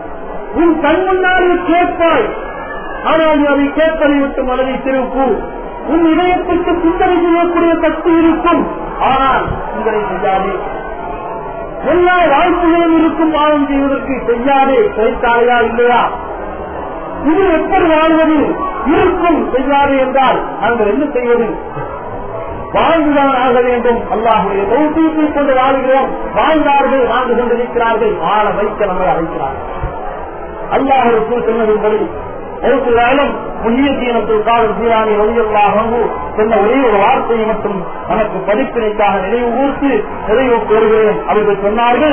உன் கண் முன்னாலே கேட்பாய், ஆனால் நீ அதை கேட்பதை விட்டு மனதை திருப்பு. உன் இதயத்திற்கு சிந்தனை செய்யக்கூடிய சக்தி இருக்கும். ஆனால் சிந்தனை செய்யாதே. எல்லா வாழ்க்கையிலும் இருக்கும் பாவம் செய்வதற்கு செய்யாதே. கிடைத்தாயா இல்லையா? இது எப்படி வாழ்வது? இருக்கும் செய்யாதே என்றால் நாங்கள் என்ன செய்வது? வாழ்ந்துதான் ஆக வேண்டும். அல்லாஹுடைய தௌஃபீக்கை கொண்டு வாழ்கிறோம். வாழ்ந்தார்கள் வாழ்ந்து கொண்டிருக்கிறார்கள். வாழ வைக்க நம்மை அழைக்கிறார்கள். அல்லாஹ் ரசூல் சொன்னதின்படி ஒரு காலம் முன்னியத்தினத்தில் காலம் சீரானி ஒளியல்லாகவும் சொன்ன ஒரே ஒரு வார்த்தையை மட்டும் நமக்கு படிப்பினைக்காக நினைவு கூர்த்து நிறைவு கோருகிறேன். அவர்கள் சொன்னார்கள்,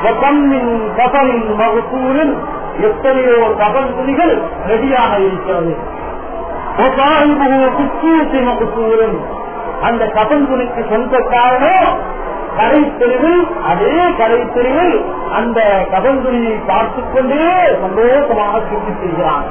எத்தனையோ கபல் துணிகள் ரெடியாக இருக்கிறது. அந்த கபல் துணிக்கு சொந்தக்காரனோ கரை தெருவில், அதே கரை தெருவில் அந்த கபல் துணியை பார்த்துக் கொண்டே சந்தோஷமாக சுற்றி செல்கிறான்.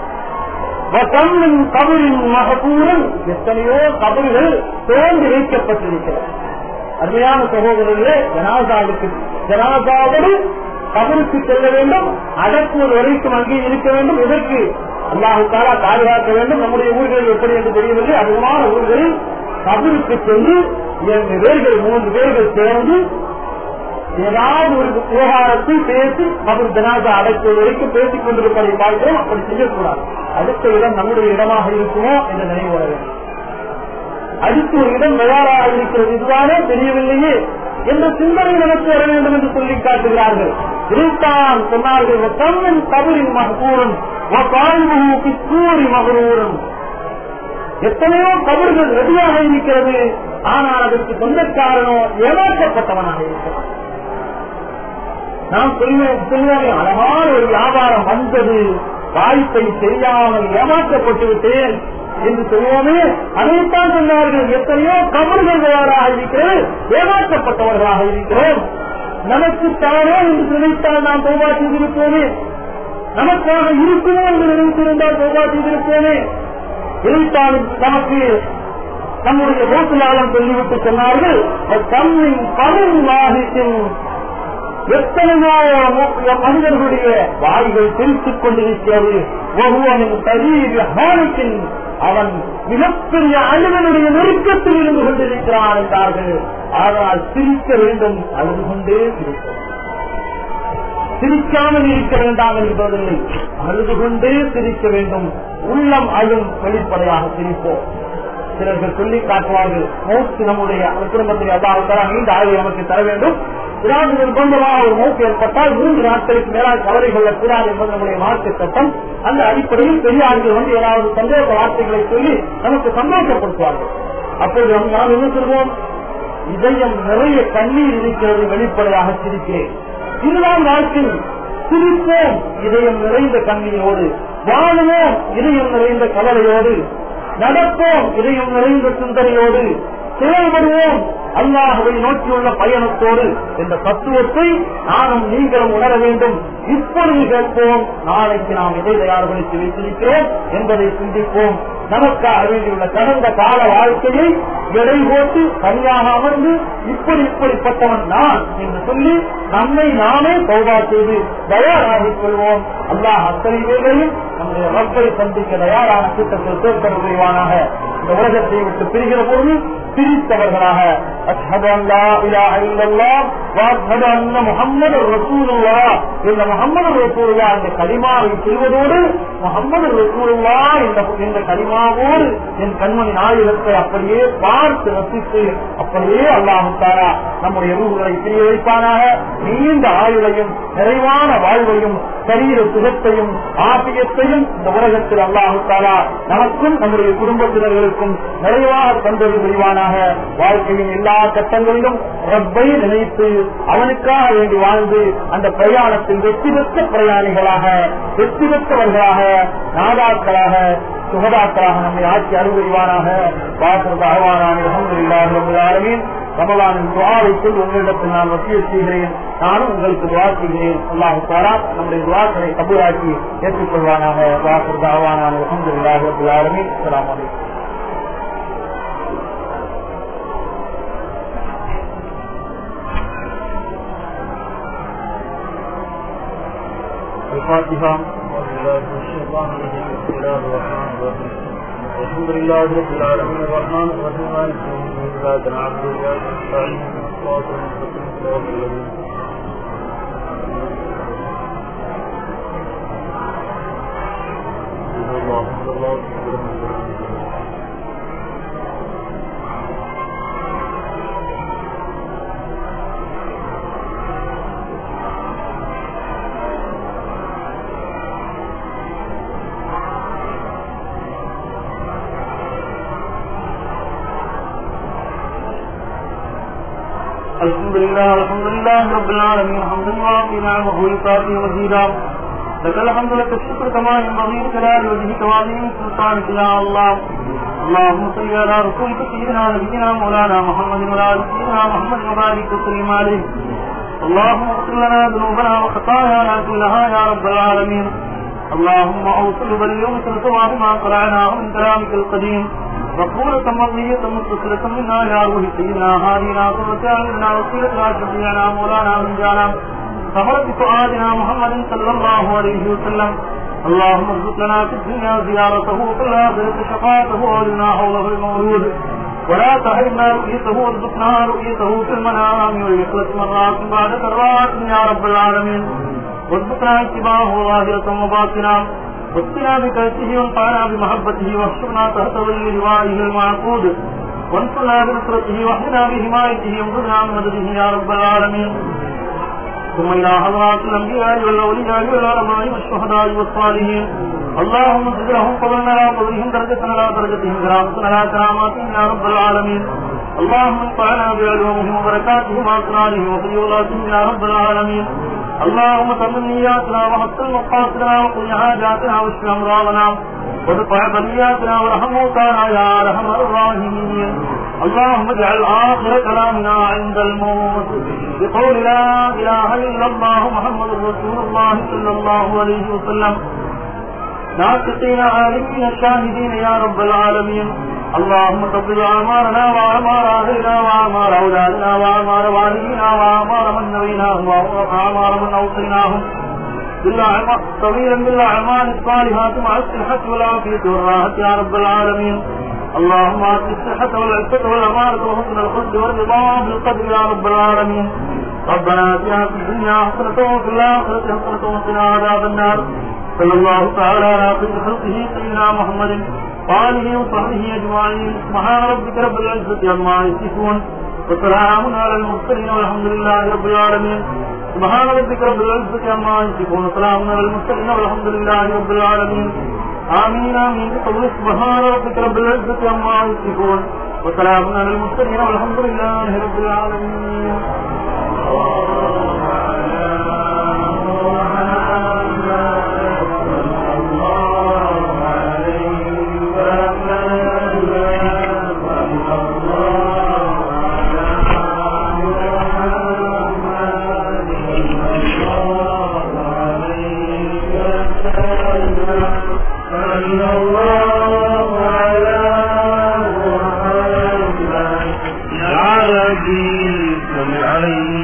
கபரின் மகபூரன் எத்தனையோ கபர்கள் தோன்றி வைக்கப்பட்டிருக்கிறது. அருமையான சகோதரர்களே, ஜனாசாவுக்கு ஜனாசாவோடு கபருக்கு செல்ல வேண்டும். அடக்குவது வரைக்கும் அங்கே இருக்க வேண்டும். இதற்கு அல்லாஹுக்காக பாதுகாக்க வேண்டும். நம்முடைய ஊர்களில் எப்படி என்று தெரியவில்லை. அதிகமான ஊர்களில் கபருக்கு சென்று இரண்டு பேர்கள் மூன்று பேர்கள் சேர்ந்து ஏதாவது ஒரு விவகாரத்தை பேசி கபர் ஜனாசா அடக்குவது வரைக்கும் பேசிக் கொண்டிருப்பதை பார்க்கிறோம். அப்படி செய்யக்கூடாது. அடுத்த இடம் நம்முடைய இடமாக இருக்குமோ என்று நினைவு வர வேண்டும். அடுத்த ஒரு இடம் தயாராக இருக்கிறது, இதுதானே தெரியவில்லையே என்ற சிந்தனை நமக்கு வர வேண்டும் என்று சொல்லி காட்டுகிறார்கள். இதைத்தான் சொன்னார்கள், தமிழ் கபரின் மகூரும் கூறி மகரூரும். எத்தனையோ கபர்கள் ரெடியாக இருக்கிறது. ஆனால் அதற்கு சொந்தக்காரனோ ஏமாற்றப்பட்டவனாக இருக்கிறான். நாம் சொல்லுவோமே, அழகான ஒரு வியாபாரம் வந்தது, வாய்ப்பை தெரியாமல் ஏமாற்றப்பட்டு விட்டேன் என்று சொல்லுவோமே, அதைத்தான் சொன்னார்கள். எத்தனையோ கபர்கள் தயாராக இருக்கிறது, ஏமாற்றப்பட்டவர்களாக இருக்கிறோம். நமக்கு தானோ என்று நினைத்தால் நாம் தௌபா செய்திருப்போமே, நமக்காக இருக்குமோ என்று நினைத்திருந்தால் தௌபா செய்திருப்போமே. இதைத்தான் நமக்கு நம்முடைய போக்குலாளம் சொல்லிவிட்டு சொன்னார்கள், தம்மின் பலன் வாகிக்கும். எத்தனையோ மனிதர்களுடைய வாய்கள் தெரித்துக் கொண்டிருக்கிறது. ஒவ்வொரு தரீவின் அவன் மிகப்பெரிய அழுவனுடைய நெருக்கத்தில் இருந்து கொண்டிருக்கிறான் என்றார்கள். ஆனால் சிரிக்க வேண்டும், அழுது கொண்டே சிரிக்க சிரிக்காமல் இருக்க வேண்டாம் என்பதில்லை, அழுது கொண்டே சிரிக்க வேண்டும். உள்ளம் அழும் வெளிப்படையாக சிரிப்போம். சிலர்கள் சொல்லி காட்டுவார்கள், மௌத்து நம்முடைய குடும்பத்தில் அல்லாஹ் நீண்ட ஆய்வை நமக்கு தர வேண்டும். ஏதாவது நிர்பந்தமாக ஒரு மௌத்து ஏற்பட்டால் மூன்று நாட்களுக்கு மேலால் கவலை கொள்ளக்கூடாது என்பது நம்முடைய மார்க்க சட்டம். அந்த அடிப்படையில் பெரியார்கள் வந்து ஏதாவது சந்தோஷ வார்த்தைகளை சொல்லி நமக்கு சந்தோஷப்படுத்துவார்கள். அப்போது நாம் என்ன சொல்வோம்? இதயம் நிறைய கண்ணீர் இருக்கிறது, வெளிப்படையாக சிரிக்கிறேன். இதுதான் வாழ்க்கை. சிரிப்போம் இதயம் நிறைந்த கண்ணீரோடு, வாழுவோம் இதயம் நிறைந்த கவலையோடு, நடப்போம் இதயம் நிறைந்த சிந்தனையோடு, செயல்படுவோம் அல்லாஹ்வை நோக்கியுள்ள பயணத்தோடு என்ற தத்துவத்தை நானும் நீங்களும் உணர வேண்டும். இப்பொழுது கேட்போம், நாளைக்கு நாம் எதை தயார்படுத்தி வைத்திருக்கிறோம் என்பதை சிந்திப்போம். நமக்காக வேண்டியுள்ள கடந்த கால வாழ்க்கையை எடை போட்டு தனியாக அமர்ந்து இப்படி இப்படிப்பட்டவன் நான் என்று சொல்லி நம்மை நாமே தௌபா செய்து தயாராகிக் கொள்வோம். அல்லாஹ் அத்தனை பேரையும் நம்முடைய ரப்பை சந்திக்க தயாரான கூட்டத்தில் சேர்க்க புரிவானாக. இந்த உலகத்தை விட்டு பிரிகிற பொழுது பிரித்தவர்களாக அஷ்ஹது அன் லா இலாஹ இல்லல்லாஹ் வ அஷ்ஹது அன்ன முஹம்மதுர் ரசூலுல்லாஹ் என்ற முஹம்மது ரசூலுல்லாஹ் என்ற கலிமாவை சொல்வதோடு முஹம்மது ரசூலுல்லாஹ் என்ற கலிமாவோடு என் கண்மணி நாயகத்தை அப்படியே பார்த்து ரசித்து அப்படியே அல்லாஹ் தஆலா நம்முடைய ரூஹ்களை பிரிய வைப்பானாக. நீண்ட ஆயுளையும் நிறைவான வாழ்வையும் சரீர சுகத்தையும் ஆபியத்தையும் இந்த உலகத்தில் அல்லாஹ் தஆலா நமக்கும் நம்முடைய குடும்பத்தினர்களுக்கும் நிறைவாக தந்தது புரிவானாக. வாழ்க்கையின் எல்லா கட்டங்களிலும் ரப்பை நினைத்து அவனுக்காக வேண்டி வாழ்ந்து அந்த பிரயாணத்தில் வெற்றி பெற்ற பிரயாணிகளாக, வெற்றி பெற்றவர்களாக, நாதாக்களாக, சுகதாக்களாக நம்மை ஆட்சி அருள்வானாக. பாத்திரத்தை அகவானான அல்ஹம்துலில்லாஹி ரப்பில் ஆலமீன். ரமலானின் துஆவைக்குள் உங்களிடத்தில் நான் வசியத் செய்கிறேன். நானும் உங்களுக்கு துஆ செய்கிறேன். அல்லாஹ் தஆலா நம்முடைய துஆக்களை கபூலாக்கி ஏற்றுக்கொள்வானாக. பாத்திரத்தை அகவானான அல்ஹம்துலில்லாஹி ரப்பில் ஆலமீன். அஸ்ஸலாமு அலைக்கும். الفاتحة. الحمد لله رب العالمين الرحمن الرحيم مالك يوم الدين إياك نعبد وإياك نستعين اهدنا الصراط المستقيم صراط الذين أنعمت عليهم الحمد لله الحمد لله رب العالمين الحمد لله في نعمه ويكافئ مزيدا لك الحمد لك الشكر كما ينبغي لجلال وجهك وعظيم سلطانك يا الله. اللهم صل على رسولك سيدنا نبينا مولانا محمد وعلى آل سيدنا محمد وبارك وسلم عليه. اللهم اغفر لنا ذنوبنا وخطايانا كلها يا رب العالمين. اللهم اوصل باليوم ثواب ما قرعناه من كلامك القديم مقبولة مرضية متصلة منا يا روح سيدنا هادينا قرة أعيننا وسيلتنا شفيعنا مولانا من جانا ثمرة فؤادنا محمد صلى الله عليه وسلم. اللهم ارزق لنا في الدنيا زيارته وفي الآخرة شفاعته وولنا حوله المولود ولا تحرمنا رؤيته وارزقنا رؤيته في المنام والإخلاص مرات بعد كرات يا رب العالمين. وارزقنا اتباعه ظاهرة وباطنا واتنا بكرته وانفعنا بمحبته واحشرنا تحت ظل لوائه المعقود وانصرنا بنصرته واحمنا بحمايته وانصرنا بمدده يا رب العالمين. ثم الى حضرات الانبياء والاولياء والعلماء والشهداء والصالحين. اللهم زد لهم فضلنا لا فضلهم درجة لا درجتهم كرامة لا كراماتهم يا رب العالمين. اللهم انفعنا بعلومهم وبركاتهم واسرارهم وفي اولادهم يا رب العالمين. اللهم تمم نياتنا وحسن مقاصدنا وقل حاجاتنا واشف امراضنا ودفع بلياتنا وارحم موتانا يا ارحم الراحمين. اللهم اجعل اخر كلامنا عند الموت بقول لا اله الا الله محمد رسول الله صلى الله عليه وسلم ناطقين عالمين شاهدين يا رب العالمين. اللهم تقبل اعمارنا واعمار اهلنا واعمار اولادنا واعمار والدينا واعمار من نويناهم واعمار من اوصيناهم بالله طويلا بالاعمال الصالحات مع الصحه والعافيه والراحه يا رب العالمين. اللهم اعط الصحه والعفه والامانه وحسن الخلق والرضا بالقدر يا رب العالمين. ربنا اتنا في الدنيا حسنه وفي الاخره حسنه وقنا عذاب النار. صلى الله تعالى على خير خلقه سيدنا محمد وآله وصحبه أجمعين. سبحان ربك رب العزة عما يصفون وسلام على المرسلين والحمد لله رب العالمين. سبحان ربك رب العزة عما يصفون وسلام على المرسلين والحمد لله رب العالمين. آمين آمين بقول سبحان ربك رب العزة عما يصفون وسلام على المرسلين والحمد لله رب العالمين. عليه